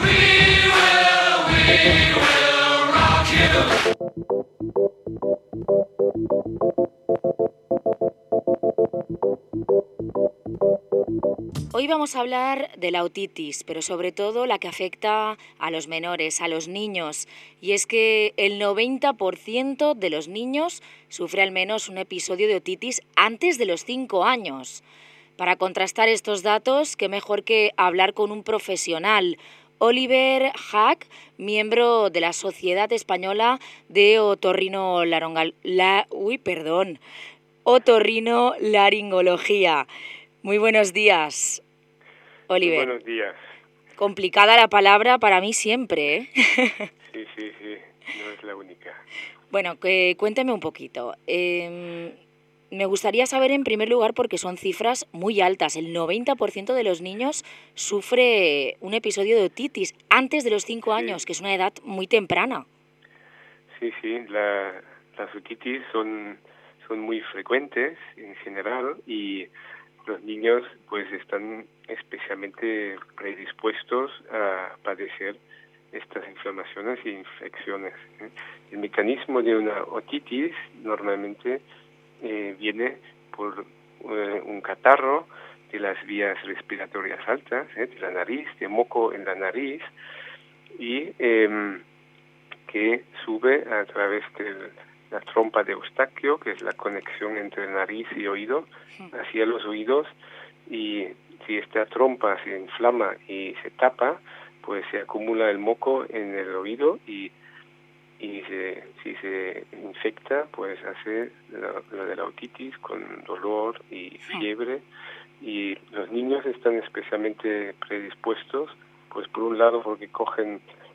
Hoy vamos a hablar de la otitis, pero sobre todo la que afecta a los menores, a los niños. Y es que el noventa por ciento de los niños sufre al menos un episodio de otitis antes de los cinco años. Para contrastar estos datos, qué mejor que hablar con un profesional. Oliver Hack, miembro de la Sociedad Española de Otorrino Larongal... La... Uy, perdón. Otorrinolaringología. Muy buenos días, Oliver. Muy buenos días. Complicada la palabra para mí siempre, ¿eh? Sí, sí, sí, no es la única. Bueno, que, cuénteme un poquito. Eh, me gustaría saber en primer lugar, porque son cifras muy altas, el noventa por ciento de los niños sufre un episodio de otitis antes de los cinco sí. años, que es una edad muy temprana. Sí, sí, la, las otitis son, son muy frecuentes en general y los niños pues están especialmente predispuestos a padecer estas inflamaciones e infecciones. El mecanismo de una otitis normalmente eh, viene por eh, un catarro de las vías respiratorias altas, eh, de la nariz, de moco en la nariz, y eh, que sube a través de la trompa de Eustaquio, que es la conexión entre nariz y oído, hacia los oídos, y si esta trompa se inflama y se tapa, pues se acumula el moco en el oído y, y se, si se infecta, pues hace lo, lo de la otitis con dolor y fiebre, y los niños están especialmente predispuestos, pues por un lado porque cogen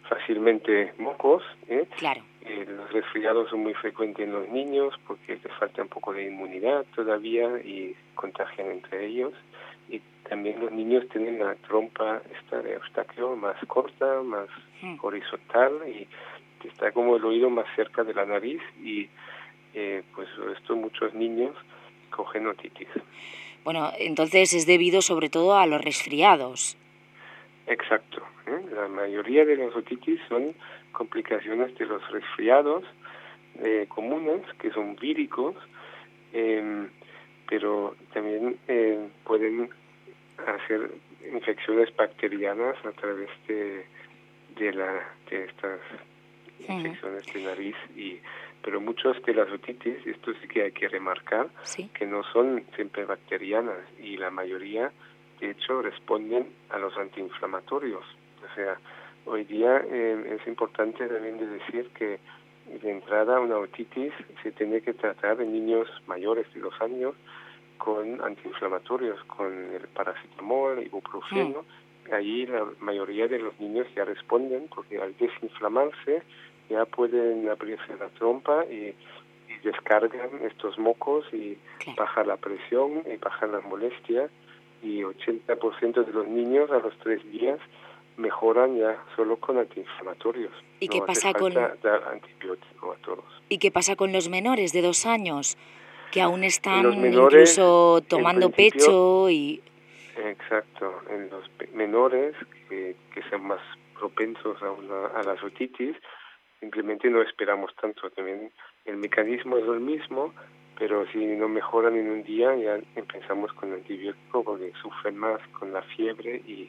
fácilmente mocos. ¿eh? Claro. Eh, los resfriados son muy frecuentes en los niños porque les falta un poco de inmunidad todavía y contagian entre ellos. Y también los niños tienen la trompa esta de Eustaquio más corta, más mm. horizontal y está como el oído más cerca de la nariz y eh, pues esto muchos niños cogen otitis. Bueno, entonces es debido sobre todo a los resfriados. Exacto. ¿eh? La mayoría de las otitis son complicaciones de los resfriados eh, comunes, que son víricos, eh, pero también eh, pueden hacer infecciones bacterianas a través de, de, la, de estas infecciones de nariz y pero muchas de las otitis, esto sí que hay que remarcar, ¿sí? que no son siempre bacterianas y la mayoría, de hecho, responden a los antiinflamatorios. O sea, hoy día eh, es importante también de decir que de entrada una otitis se tiene que tratar en niños mayores de dos años con antiinflamatorios, con el paracetamol, ibuprofeno. Mm. Ahí la mayoría de los niños ya responden porque al desinflamarse ya pueden abrirse la trompa y, y descargan estos mocos y claro. baja la presión y baja la molestia y ochenta por ciento de los niños a los tres días mejoran ya solo con antiinflamatorios. ¿Y qué no pasa hace con falta dar antibiótico a todos? ¿Y qué pasa con los menores de dos años que aún están menores, incluso tomando pecho y exacto, en los menores que, que son más propensos a, una, a las otitis simplemente no esperamos tanto. También el mecanismo es el mismo, pero si no mejoran en un día ya empezamos con antibiótico porque sufren más con la fiebre y,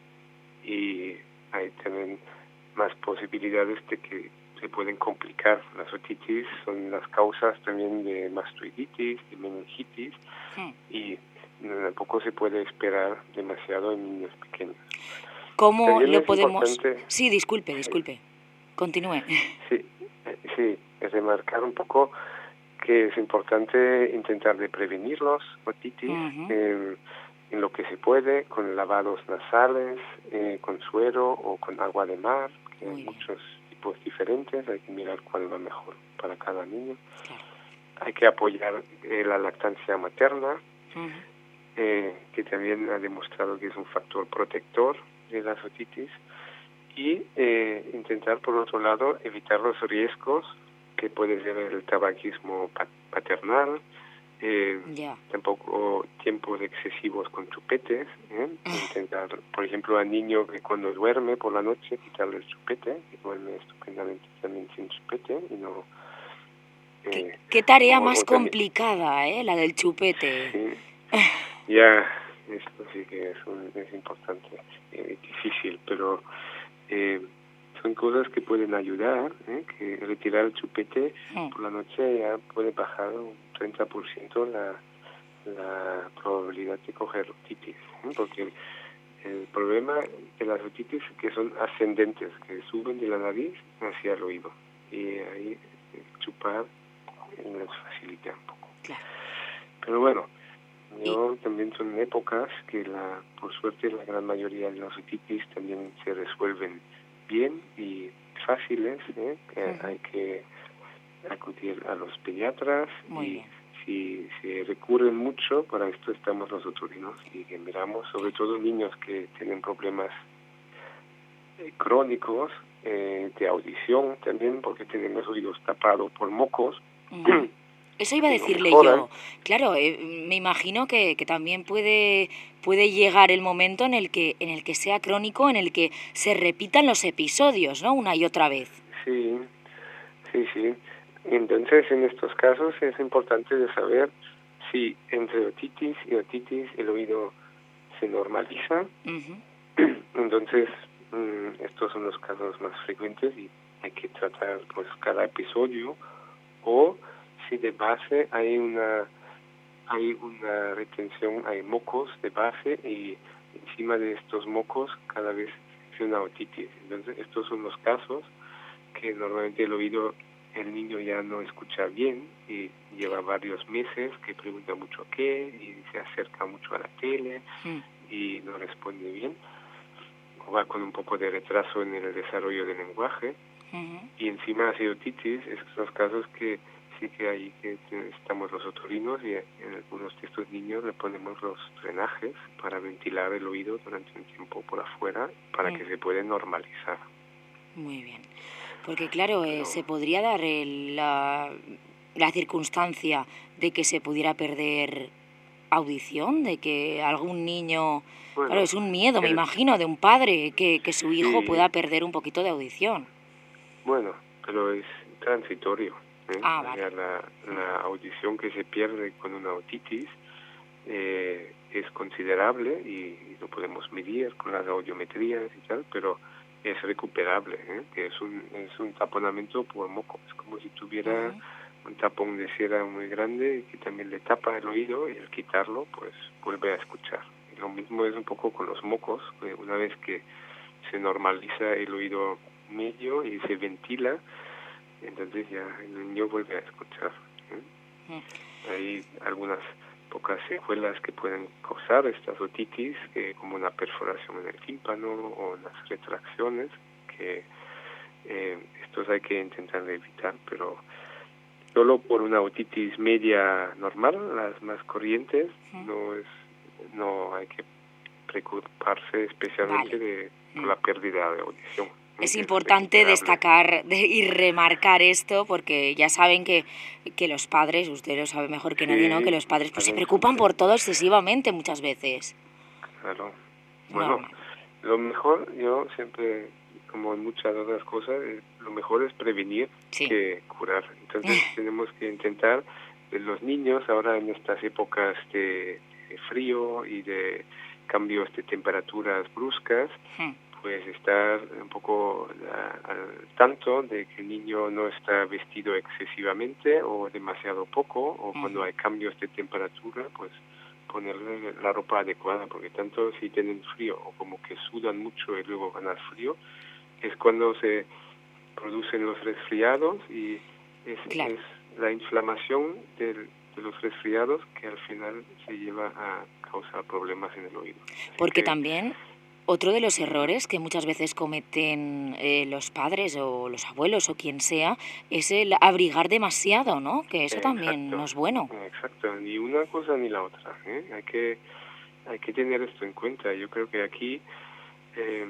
y hay también más posibilidades de que se pueden complicar. Las otitis son las causas también de mastoiditis, de meningitis sí. y tampoco se puede esperar demasiado en niños pequeños. ¿Cómo también lo es podemos...? importante... Sí, disculpe, disculpe. Continúe. Sí, sí, es remarcar un poco que es importante intentar de prevenir los otitis uh-huh. eh, en lo que se puede, con lavados nasales, eh, con suero o con agua de mar, que Muy hay bien. muchos tipos diferentes, hay que mirar cuál va mejor para cada niño. Claro. Hay que apoyar eh, la lactancia materna, uh-huh. eh, que también ha demostrado que es un factor protector de las otitis. Y eh, intentar, por otro lado, evitar los riesgos que puede ser el tabaquismo paternal, eh, yeah. tampoco tiempos excesivos con chupetes. ¿eh? Intentar, por ejemplo, al niño que cuando duerme por la noche, quitarle el chupete, que duerme estupendamente también sin chupete. Y no, eh, ¿Qué, qué tarea más complicada, eh, la del chupete. Sí. Ya, esto sí que es, un, es importante, eh, difícil, pero... Eh, son cosas que pueden ayudar, ¿eh? que retirar el chupete sí. por la noche ya puede bajar un treinta por ciento la, la probabilidad de coger otitis, ¿eh? porque el, el problema de las otitis es que son ascendentes, que suben de la nariz hacia el oído y ahí chupar les facilita un poco. Claro. Pero bueno, yo ¿Y? también son épocas que la por suerte la gran mayoría de las otitis también se resuelven bien y fáciles, ¿eh? que uh-huh. hay que acudir a los pediatras Muy y bien. si se recurren mucho, para esto estamos los otorrinos y que miramos sobre todo niños que tienen problemas eh, crónicos eh, de audición también porque tienen los oídos tapados por mocos. Uh-huh. Eso iba a decirle yo. Claro, eh, me imagino que, que también puede puede llegar el momento en el que en el que sea crónico, en el que se repitan los episodios, ¿no? Una y otra vez. Sí, sí, sí. Entonces, en estos casos es importante de saber si entre otitis y otitis el oído se normaliza. Uh-huh. Entonces, mmm, estos son los casos más frecuentes y hay que tratar pues cada episodio o si de base hay una hay una retención, hay mocos de base y encima de estos mocos cada vez es una otitis. Entonces estos son los casos que normalmente el oído, el niño ya no escucha bien y lleva varios meses, que pregunta mucho qué y se acerca mucho a la tele mm. y no responde bien. va con un poco de retraso en el desarrollo del lenguaje. Uh-huh. Y encima ha sido otitis, estos casos que sí que ahí que estamos los otorrinos y en algunos de estos niños le ponemos los drenajes para ventilar el oído durante un tiempo por afuera para uh-huh. que se pueda normalizar. Muy bien, porque claro, eh, Pero... se podría dar el, la, la circunstancia de que se pudiera perder audición, de que algún niño... Bueno, claro, es un miedo, el... me imagino, de un padre que, que su hijo sí. pueda perder un poquito de audición. Bueno, pero es transitorio. ¿eh? Ah, vale. O sea, la, la audición que se pierde con una otitis eh, es considerable y, y lo podemos medir con las audiometrías y tal, pero es recuperable, ¿eh? que es un, es un taponamiento por moco. Es como si tuviera uh-huh. un tapón de cera muy grande que también le tapa el oído y al quitarlo, pues vuelve a escuchar. Y lo mismo es un poco con los mocos. Una vez que se normaliza el oído medio y se ventila, entonces ya el niño vuelve a escuchar. ¿eh? Uh-huh. Hay algunas pocas secuelas que pueden causar estas otitis, que como una perforación en el tímpano o unas retracciones, que eh, estos hay que intentar evitar, pero solo por una otitis media normal, las más corrientes, uh-huh. no es no hay que preocuparse especialmente vale. de por la pérdida de audición. Es importante destacar de, y remarcar esto porque ya saben que, que los padres, usted lo sabe mejor que sí, nadie, ¿no? Que los padres pues se preocupan por todo excesivamente muchas veces. Claro. Bueno, no. Lo mejor, yo siempre, como en muchas otras cosas, lo mejor es prevenir sí. que curar. Entonces tenemos que intentar, de los niños ahora en estas épocas de, de frío y de cambios de temperaturas bruscas, hmm. pues estar un poco a, al tanto de que el niño no está vestido excesivamente o demasiado poco, o uh-huh. cuando hay cambios de temperatura, pues ponerle la ropa adecuada, porque tanto si tienen frío o como que sudan mucho y luego ganan frío, es cuando se producen los resfriados y es, claro. es la inflamación del, de los resfriados que al final se lleva a causar problemas en el oído. Así porque que, también... Otro de los errores que muchas veces cometen eh, los padres o los abuelos o quien sea es el abrigar demasiado, ¿no? Que eso Exacto. también no es bueno. Exacto, ni una cosa ni la otra. ¿eh? Hay que hay que tener esto en cuenta. Yo creo que aquí eh,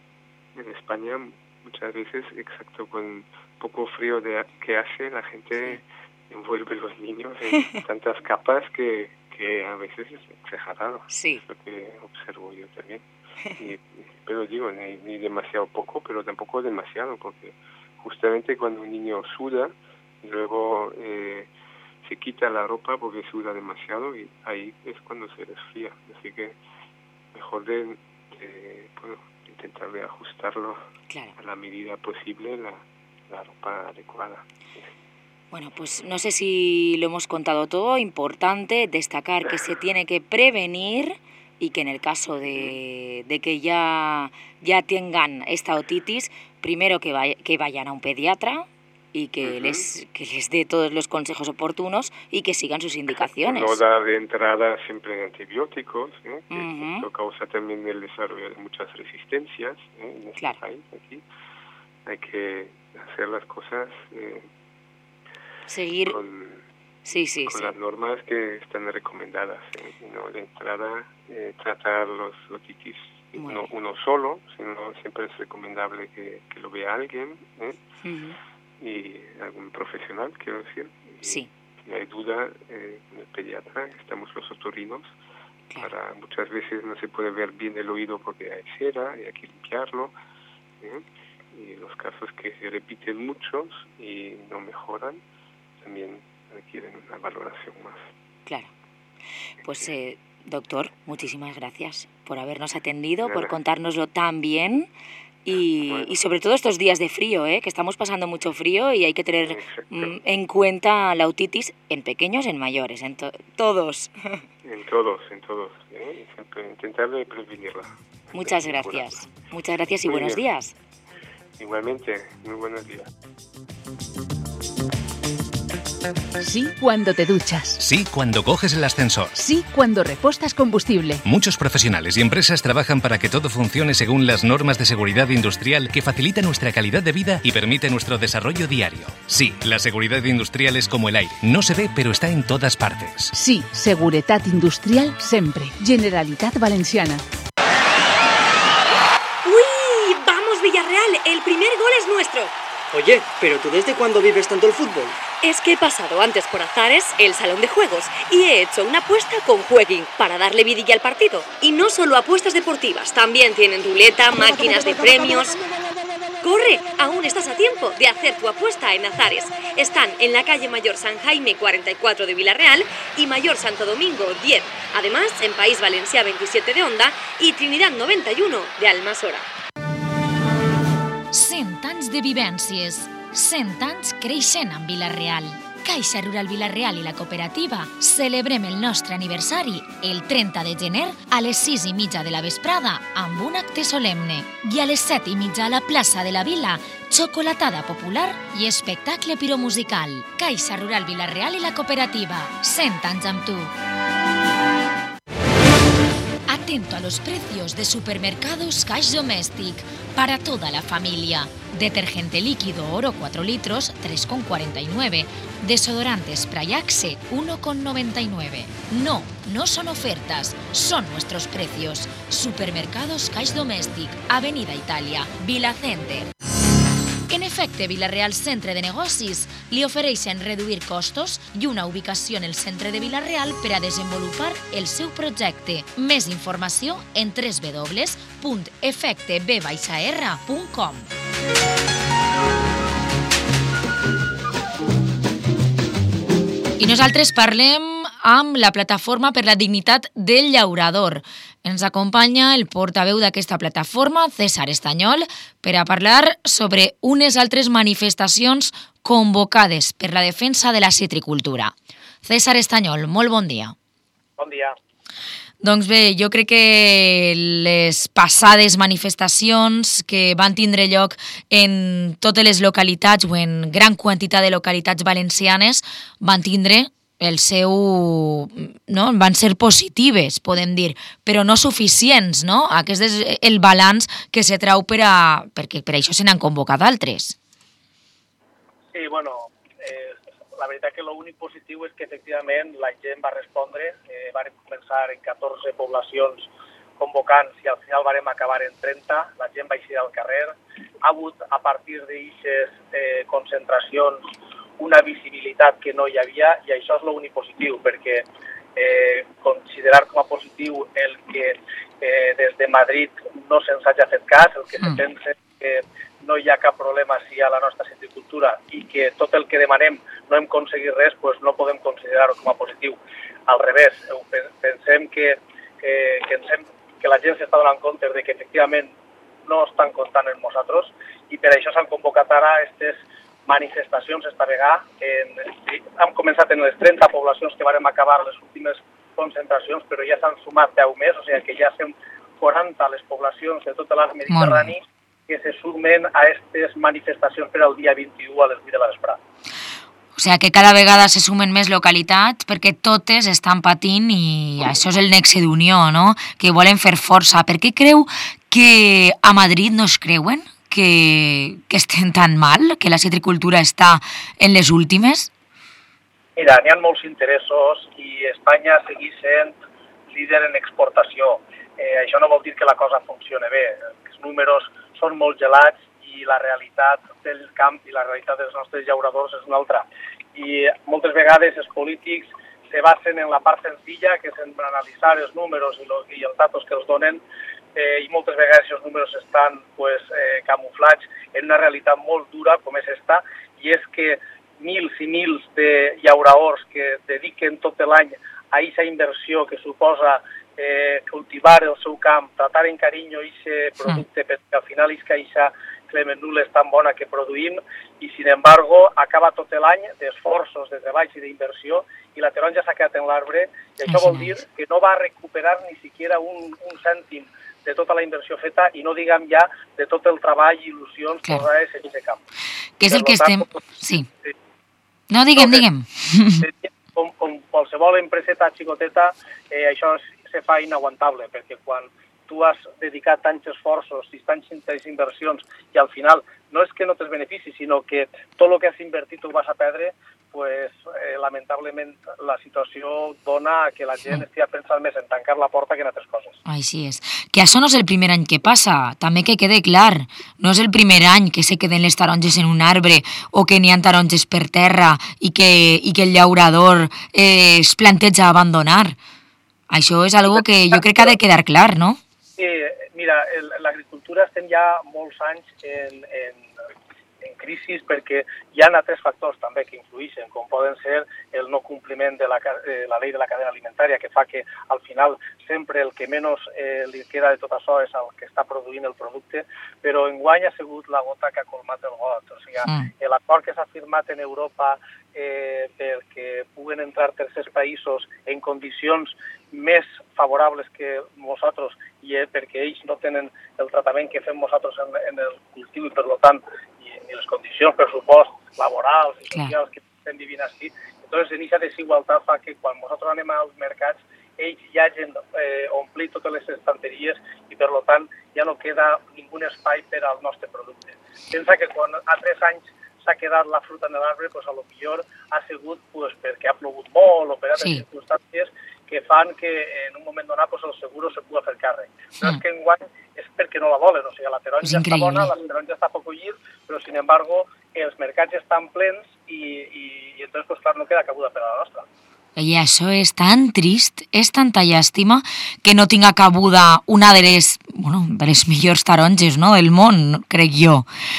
en España muchas veces, exacto, con poco frío de, que hace, la gente sí. envuelve a los niños en tantas capas que, que a veces es exagerado. Sí. Es lo que observo yo también. Y, pero digo, ni, ni demasiado poco, pero tampoco demasiado, porque justamente cuando un niño suda, luego eh, se quita la ropa porque suda demasiado y ahí es cuando se resfría. Así que mejor de, de bueno, intentar de ajustarlo claro. a la medida posible, la, la ropa adecuada. Bueno, pues no sé si lo hemos contado todo. Importante destacar que se tiene que prevenir y que en el caso de, de que ya, ya tengan esta otitis, primero que, vay, que vayan a un pediatra y que, uh-huh. les, que les dé todos los consejos oportunos y que sigan sus indicaciones. No dar de entrada siempre antibióticos, ¿eh? que uh-huh. esto causa también el desarrollo de muchas resistencias ¿eh? en este claro. país. Aquí hay que hacer las cosas eh, seguir con, sí, sí, con sí. las normas que están recomendadas, ¿eh? y no de entrada eh, tratar los otitis no uno solo, sino siempre es recomendable que, que lo vea alguien ¿eh? uh-huh. y algún profesional, quiero decir. Y, sí. Si hay duda, eh, en el pediatra estamos los otorrinos. Claro. Para muchas veces no se puede ver bien el oído porque hay cera y hay que limpiarlo. ¿eh? Y los casos que se repiten muchos y no mejoran, también requieren una valoración más. Claro. Pues, eh, doctor, muchísimas gracias por habernos atendido, Nada. por contárnoslo tan bien y, bueno. y sobre todo estos días de frío, ¿eh? que estamos pasando mucho frío y hay que tener mm, en cuenta la otitis en pequeños, en mayores, en to- todos. En todos, en todos. ¿eh? Intentar prevenirla. Muchas gracias. Muchas gracias y muy buenos bien. días. Igualmente, muy buenos días. Sí cuando te duchas. Sí cuando coges el ascensor. Sí cuando repostas combustible. Muchos profesionales y empresas trabajan para que todo funcione según las normas de seguridad industrial que facilita nuestra calidad de vida y permite nuestro desarrollo diario. Sí, la seguridad industrial es como el aire. No se ve, pero está en todas partes. Sí, seguretat industrial sempre. Generalitat Valenciana. ¡Uy! ¡Vamos, Villarreal! El primer gol es nuestro. Oye, ¿pero tú desde cuándo vives tanto el fútbol? Es que he pasado antes por Azares, el salón de juegos, y he hecho una apuesta con Jueguin para darle vidilla al partido. Y no solo apuestas deportivas, también tienen ruleta, máquinas de premios. ¡Corre! Aún estás a tiempo de hacer tu apuesta en Azares. Están en la calle Mayor San Jaime cuarenta y cuatro de Villarreal y Mayor Santo Domingo diez. Además, en País Valencià veintisiete de Onda y Trinidad noventa y uno de Almassora. cent anys de vivències, cent anys creixent amb Vila-real. Caixa Rural Vila-real i la cooperativa celebrem el nostre aniversari el trenta de gener a les sis i mitja de la vesprada amb un acte solemne i a les set i mitja a la plaça de la Vila, xocolatada popular i espectacle piromusical. Caixa Rural Vila-real i la cooperativa, cent anys amb tu. Atento a los precios de Supermercados Cash Domestic para toda la familia. Detergente líquido Oro cuatro litros, tres con cuarenta y nueve. Desodorante Spray Axe, uno con noventa y nueve. No, no son ofertas, son nuestros precios. Supermercados Cash Domestic, Avenida Italia, Vila Center. En efecte, Vila-real Centre de Negocis li ofereixen reduir costos i una ubicació en el centre de Vila-real per a desenvolupar el seu projecte. Més informació en w w w punt efecte b r punt com. I nosaltres parlem amb la Plataforma per la Dignitat del Llaurador. Ens acompanya el portaveu d'aquesta plataforma, César Estanyol, per a parlar sobre unes altres manifestacions convocades per la defensa de la citricultura. César Estanyol, molt bon dia. Bon dia. Doncs bé, jo crec que les passades manifestacions que van tindre lloc en totes les localitats o en gran quantitat de localitats valencianes van tindre el seu, no? Van ser positives, podem dir, però no suficients, no? Aquest és el balanç que se trau per a... perquè per això se n'han convocat altres. Sí, bueno, eh, la veritat que l'únic positiu és que efectivament la gent va respondre, eh, vam començar en catorze poblacions convocants i al final vam acabar en trenta, la gent va eixir al carrer, ha hagut a partir d'aixes eh, concentracions una visibilitat que no hi havia i això és l'únic positiu, perquè eh, considerar com a positiu el que eh, des de Madrid no se'ns hagi fet cas, el que mm. se pensa que no hi ha cap problema si hi ha la nostra citricultura i que tot el que demanem no hem aconseguit res, doncs no podem considerar-ho com a positiu. Al revés, pensem que, que, que, hem, que la gent s'està donant compte de que efectivament no estan comptant amb nosaltres i per això s'han convocat ara aquestes manifestacions esta vegada. En, hem començat en les trenta poblacions que vam acabar les últimes concentracions, però ja s'han sumat deu més, o sigui que ja són quaranta les poblacions de tot l'arc mediterrani que se sumen a aquestes manifestacions per al dia vint-i-u a les vuit de la vesprada. O sigui que cada vegada se sumen més localitats perquè totes estan patint i això és el nexe d'unió, no? Que volen fer força. Per què creu que a Madrid no es creuen que, que estem tan mal, que la citricultura està en les últimes? Mira, n'hi ha molts interessos i Espanya segueix sent líder en exportació. Eh, això no vol dir que la cosa funcioni bé. Els números són molt gelats i la realitat del camp i la realitat dels nostres llauradors és una altra. I moltes vegades els polítics se basen en la part senzilla, que és en analitzar els números i, los, i els datos que els donen, eh, i moltes vegades els números estan pues, eh, camuflats en una realitat molt dura com és esta, i és que mils i mils de llauradors que dediquen tot l'any a aquesta inversió que suposa eh, cultivar el seu camp, tratar en carinyo aquest producte, sí. Perquè al final és que aquesta clemenula és tan bona que produïm i, sin embargo, acaba tot l'any d'esforços, de treballs i d'inversió i la taronja s'ha quedat en l'arbre i això vol dir que no va recuperar ni siquiera un, un cèntim de tota la inversió feta i no diguem ja de tot el treball i il·lusions posades en aquest camp. Que és el que estem... Sí. No, diguem, diguem. Com, com qualsevol empreseta xicoteta, eh, això se fa inaguantable, perquè quan tu has dedicat tants esforços i tantes inversions i al final no és que no tens beneficis, sinó que tot el que has invertit ho vas a perdre, pues, eh, lamentablement la situació dona que la gent estigui pensant més en tancar la porta que en altres coses. Així és. Que això no és el primer any que passa, també que quede clar. No és el primer any que se queden les taronges en un arbre o que n'hi ha taronges per terra i que, i que el llaurador eh, es planteja abandonar. Això és algo que jo crec que ha de quedar clar, no? Sí, mira, l'agricultura estem ja molts anys en, en en crisi perquè hi ha altres factors també que influeixen, com poden ser el no compliment de la, eh, la llei de la cadena alimentària, que fa que al final sempre el que menys eh, li queda de tot això és el que està produint el producte, però enguany ha sigut la gota que ha colmat el got. O sigui, mm. l'acord que s'ha firmat en Europa eh, perquè puguen entrar tercers països en condicions més favorables que nosaltres i eh, perquè ells no tenen el tractament que fem nosaltres en, en el cultiu i per tant ni les condicions, pressupost, laborals i socials que estem vivint així. Entonces, en aquesta desigualtat fa que quan nosaltres anem als mercats, ells ja hagin eh, omplit totes les estanteries i, per tant, ja no queda ningú espai per al nostre producte. Pensa que quan a tres anys s'ha quedat la fruita en l'arbre, pues, a lo millor ha sigut pues, perquè ha plogut molt o per altres sí. circumstàncies que fan que en un moment donat pues, el seguro se pugui fer càrrec. Però mm. és que enguany és perquè no la volen, o sigui, la taronja està bona, la taronja està poc collir, però, sin embargo, els mercats estan plens i, i, i entonces, pues, clar, no queda cabuda per a la nostra. I això és tan trist, és tanta llàstima, que no tinga cabuda una de les, bueno, de les millors taronges, no?, del món, crec jo.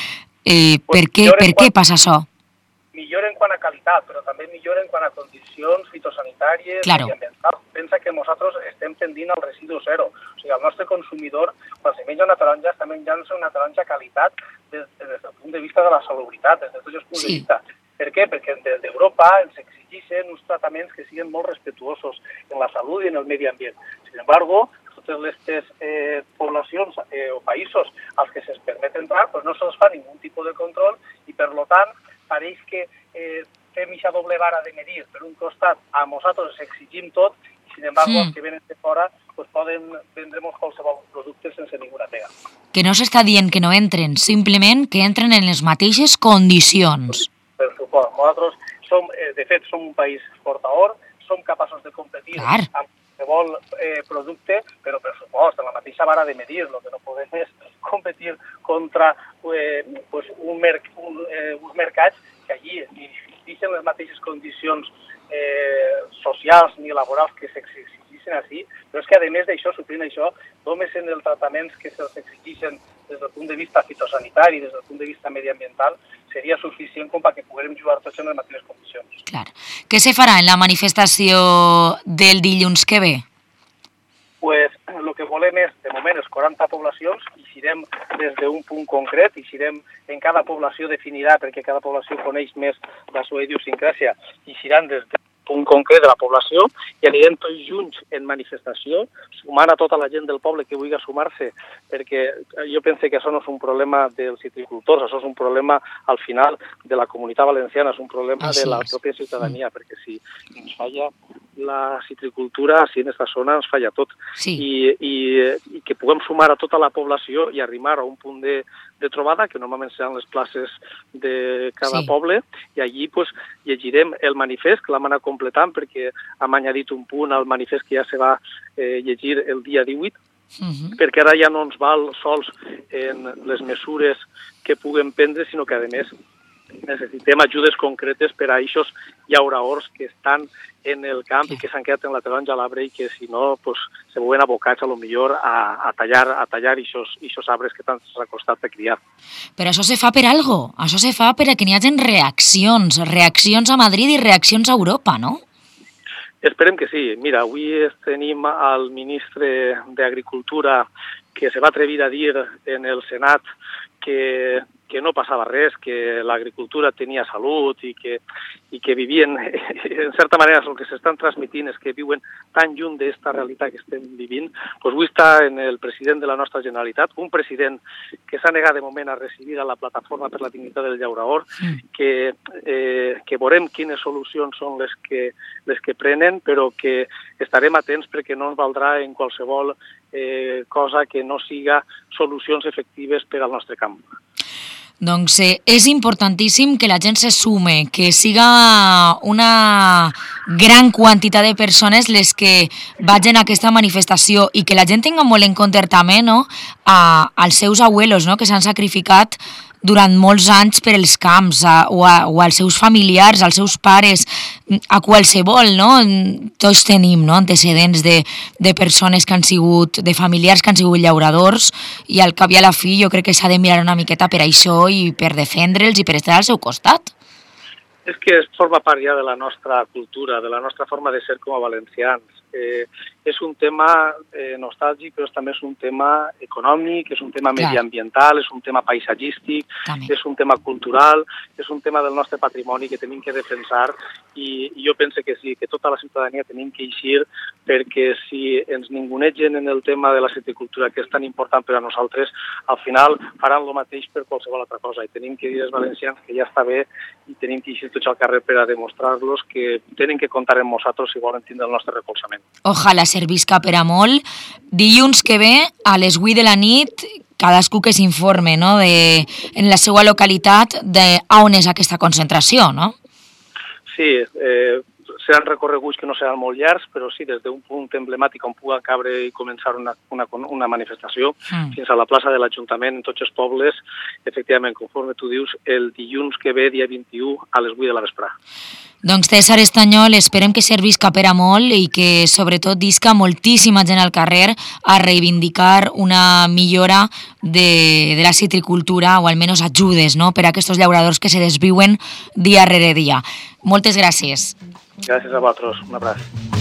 Eh, pues per què, per què passa això? Millor en quant a qualitat, però també millor en quant a condicions fitosanitàries claro. i ambientals. Pensa que nosaltres estem tendint al residu zero. O sigui, el nostre consumidor, quan se menja una taronja, està menjant-se una taronja qualitat des, des del punt de vista de la salubritat, des de tots els punts sí. de vista. Per què? Perquè des d'Europa ens exigeixen uns tractaments que siguin molt respetuosos en la salut i en el medi ambient. Sin embargo, totes les eh, poblacions eh, o països als que se'ls permet entrar, pues no se'ls fa ningú tipus de control i, per tant, pareix que eh, fem aquesta doble vara de medir. Per un costat, a nosaltres exigim tot i, sin embargo, mm. els que venen de fora pues, poden vendre-nos qualsevol producte sense ninguna pega. Que no s'està dient que no entren, simplement que entren en les mateixes condicions. Per supost. Nosaltres, som, eh, de fet, som un país exportador, som capaços de competir Clar. amb qualsevol eh, producte, però, per supost, en la mateixa vara de medir. El que no podem és competir contra eh, pues un merc, un, eh, uns mercats que allí ni existeixen les mateixes condicions eh, socials ni laborals que s'exigeixen així, però és que, a més d'això, suplint això, només en els tractaments que se'ls exigeixen des del punt de vista fitosanitari, des del punt de vista mediambiental, seria suficient com perquè puguem jugar tots en les mateixes condicions. Clar. Què se farà en la manifestació del dilluns que ve? Pues el que volem és, de moment, els quaranta poblacions, i serem des d'un punt concret, i serem en cada població definirà, perquè cada població coneix més la seva idiosincràsia, i seran des d'un punt concret de la població, i anirem tots junts en manifestació, sumant a tota la gent del poble que vulgui sumar-se, perquè jo penso que això no és un problema dels citricultors, això és un problema, al final, de la comunitat valenciana, és un problema Així de la pròpia ciutadania, mm. perquè si ens falla la citricultura, si en aquesta zona ens falla tot. Sí. I, i, I que puguem sumar a tota la població i arribar a un punt de, de trobada, que normalment seran les places de cada sí. poble, i allí pues, llegirem el manifest, que l'hem anat completant, perquè hem añadit un punt al manifest que ja se va eh, llegir el dia divuit, uh-huh. perquè ara ja no ens val sols en les mesures que puguem prendre, sinó que, a més, necessitem ajudes concretes per a aquests llauraors que estan en el camp i que s'han quedat en la taronja a l'arbre i que, si no, pues, se veuen abocats a lo millor a, a tallar a tallar aquests arbres que tant s'ha costat per criar. Però això se fa per algo, això se fa per a que n'hi hagi reaccions, reaccions a Madrid i reaccions a Europa, no? Esperem que sí. Mira, avui tenim al ministre d'Agricultura que se va atrevir a dir en el Senat que que no passava res, que l'agricultura tenia salut i que, i que vivien, en certa manera, el que s'estan transmitint és que viuen tan lluny d'esta realitat que estem vivint. Doncs avui està en el president de la nostra Generalitat, un president que s'ha negat de moment a recibir a la Plataforma per la Dignitat del Llaurador, que, eh, que veurem quines solucions són les que, les que prenen, però que estarem atents perquè no ens valdrà en qualsevol eh, cosa que no siga solucions efectives per al nostre camp. Doncs eh, és importantíssim que la gent se sume, que siga una gran quantitat de persones les que vagin a aquesta manifestació i que la gent tinga molt en compte també, no, a, als seus abuelos, no, que s'han sacrificat durant molts anys per els camps, a, o, a, o als seus familiars, als seus pares, a qualsevol, no? Tots tenim, no, antecedents de, de persones que han sigut, de familiars que han sigut llauradors, i al cap i a la fi jo crec que s'ha de mirar una miqueta per això i per defendre'ls i per estar al seu costat. És que forma part ja de la nostra cultura, de la nostra forma de ser com a valencians. Eh, és un tema eh, nostàlgic, però també és un tema econòmic, és un tema Clar. mediambiental, és un tema paisatgístic, també. És un tema cultural, és un tema del nostre patrimoni que tenim que defensar i, i jo penso que sí, que tota la ciutadania tenim que eixir perquè si ens ningunegen en el tema de la citricultura, que és tan important per a nosaltres, al final faran el mateix per qualsevol altra cosa i tenim que dir als valencians que ja està bé i tenim que eixir tots al carrer per a demostrar-los que tenen que comptar amb nosaltres si volen tindre el nostre recolzament. Ojalà servisca per a molt. Dilluns que ve, a les vuit de la nit, cadascú que s'informe, no, de, en la seva localitat de on és aquesta concentració, no? Sí, eh, seran recorreguts que no seran molt llargs, però sí, des d'un punt emblemàtic on pugui cabre i començar una, una, una manifestació mm. fins a la plaça de l'Ajuntament en tots els pobles, efectivament, conforme tu dius, el dilluns que ve, dia vint-i-u, a les vuit de la vesprà. Doncs César Estanyol, esperem que servisca per a molt i que sobretot disca moltíssima gent al carrer a reivindicar una millora de, de la citricultura o almenys ajudes, no?, per a aquests llauradors que se desviuen dia rere dia. Moltes gràcies. Gràcies a vosaltres. Un abraç.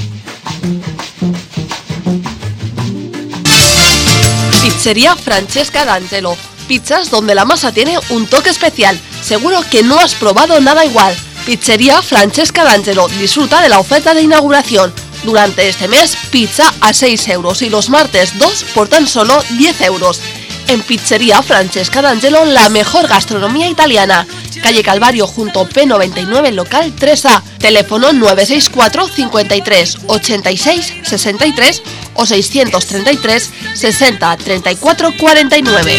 Pizzería Francesca D'Angelo. Pizzas donde la masa tiene un toque especial. Seguro que no has probado nada igual. Pizzería Francesca D'Angelo. Disfruta de la oferta de inauguración. Durante este mes, pizza a seis euros y los martes dos por tan solo diez euros. En Pizzería Francesca D'Angelo, la mejor gastronomía italiana. Calle Calvario junto P noventa y nueve, local tres A. Teléfono nueve seis cuatro, cincuenta y tres, ochenta y seis, sesenta y tres o seiscientos treinta y tres, sesenta, treinta y cuatro, cuarenta y nueve.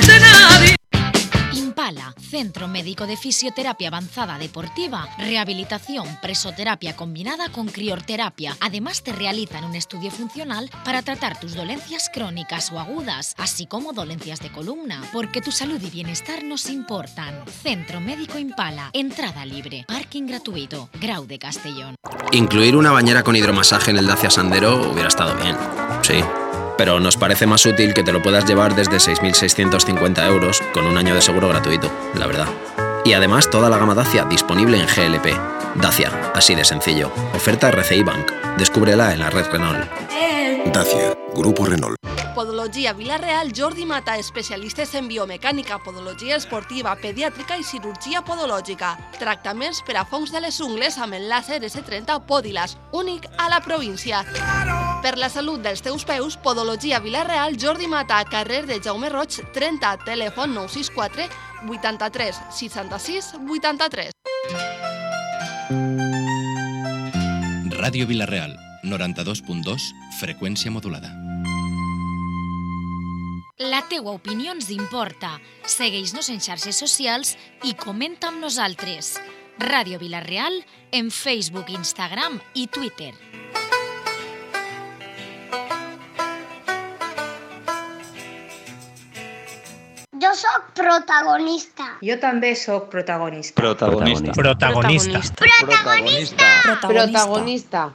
Impala, Centro Médico de Fisioterapia Avanzada Deportiva, Rehabilitación, Presoterapia combinada con Criorterapia. Además te realizan un estudio funcional para tratar tus dolencias crónicas o agudas, así como dolencias de columna, porque tu salud y bienestar nos importan. Centro Médico Impala, entrada libre, parking gratuito, Grau de Castellón. Incluir una bañera con hidromasaje en el Dacia Sandero hubiera estado bien, sí. Pero nos parece más útil que te lo puedas llevar desde seis mil seiscientos cincuenta euros con un año de seguro gratuito, la verdad. Y además toda la gama Dacia disponible en G L P. Dacia, así de sencillo. Oferta R C I Bank. Descúbrela en la red Renault. Dacia, Grupo Renault. Podologia Vila-real, Jordi Mata, especialistes en biomecànica, podologia esportiva, pediàtrica i cirurgia podològica. Tractaments per a fongs de les ungles amb el làser esse trenta Podilas, únic a la província. Per la salut dels teus peus, Podologia Vila-real, Jordi Mata, carrer de Jaume Roig, trenta, telèfon nou sis quatre, vuitanta-tres, seixanta-sis, vuitanta-tres. Ràdio Vila-real, noranta-dos punt dos, freqüència modulada. La teua opinió ens importa. Segueix-nos en xarxes socials i comenta amb nosaltres. Ràdio Vila-real en Facebook, Instagram i Twitter. Jo sóc protagonista. Jo també sóc protagonista. Protagonista. Protagonista. Protagonista. Protagonista.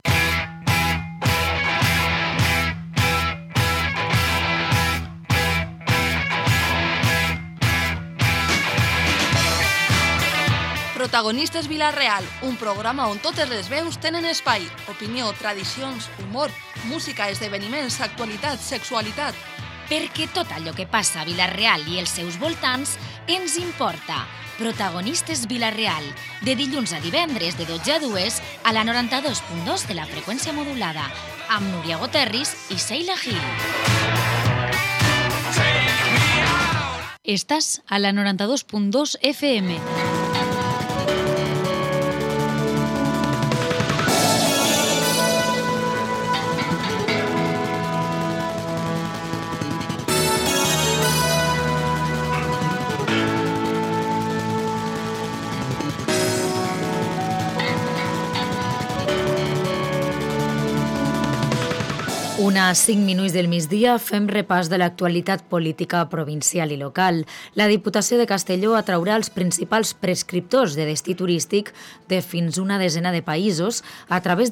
Protagonistes Vila-real, un programa on totes les veus tenen espai. Opinió, tradicions, humor, música, esdeveniments, actualitat, sexualitat. perquè tot allò que passa a Vila-real i els seus voltants ens importa. Protagonistes Vila-real, de dilluns a divendres de dotze a dues a la noranta-dos punt dos de la freqüència modulada, amb Núria Goterris i Sheila Gil. Estàs a la noranta-dos punt dos F M. Una cinc minuts del migdia fem repàs de l'actualitat política provincial i local. La Diputació de Castelló atraurà els principals prescriptors de destí turístic de fins una desena de països a través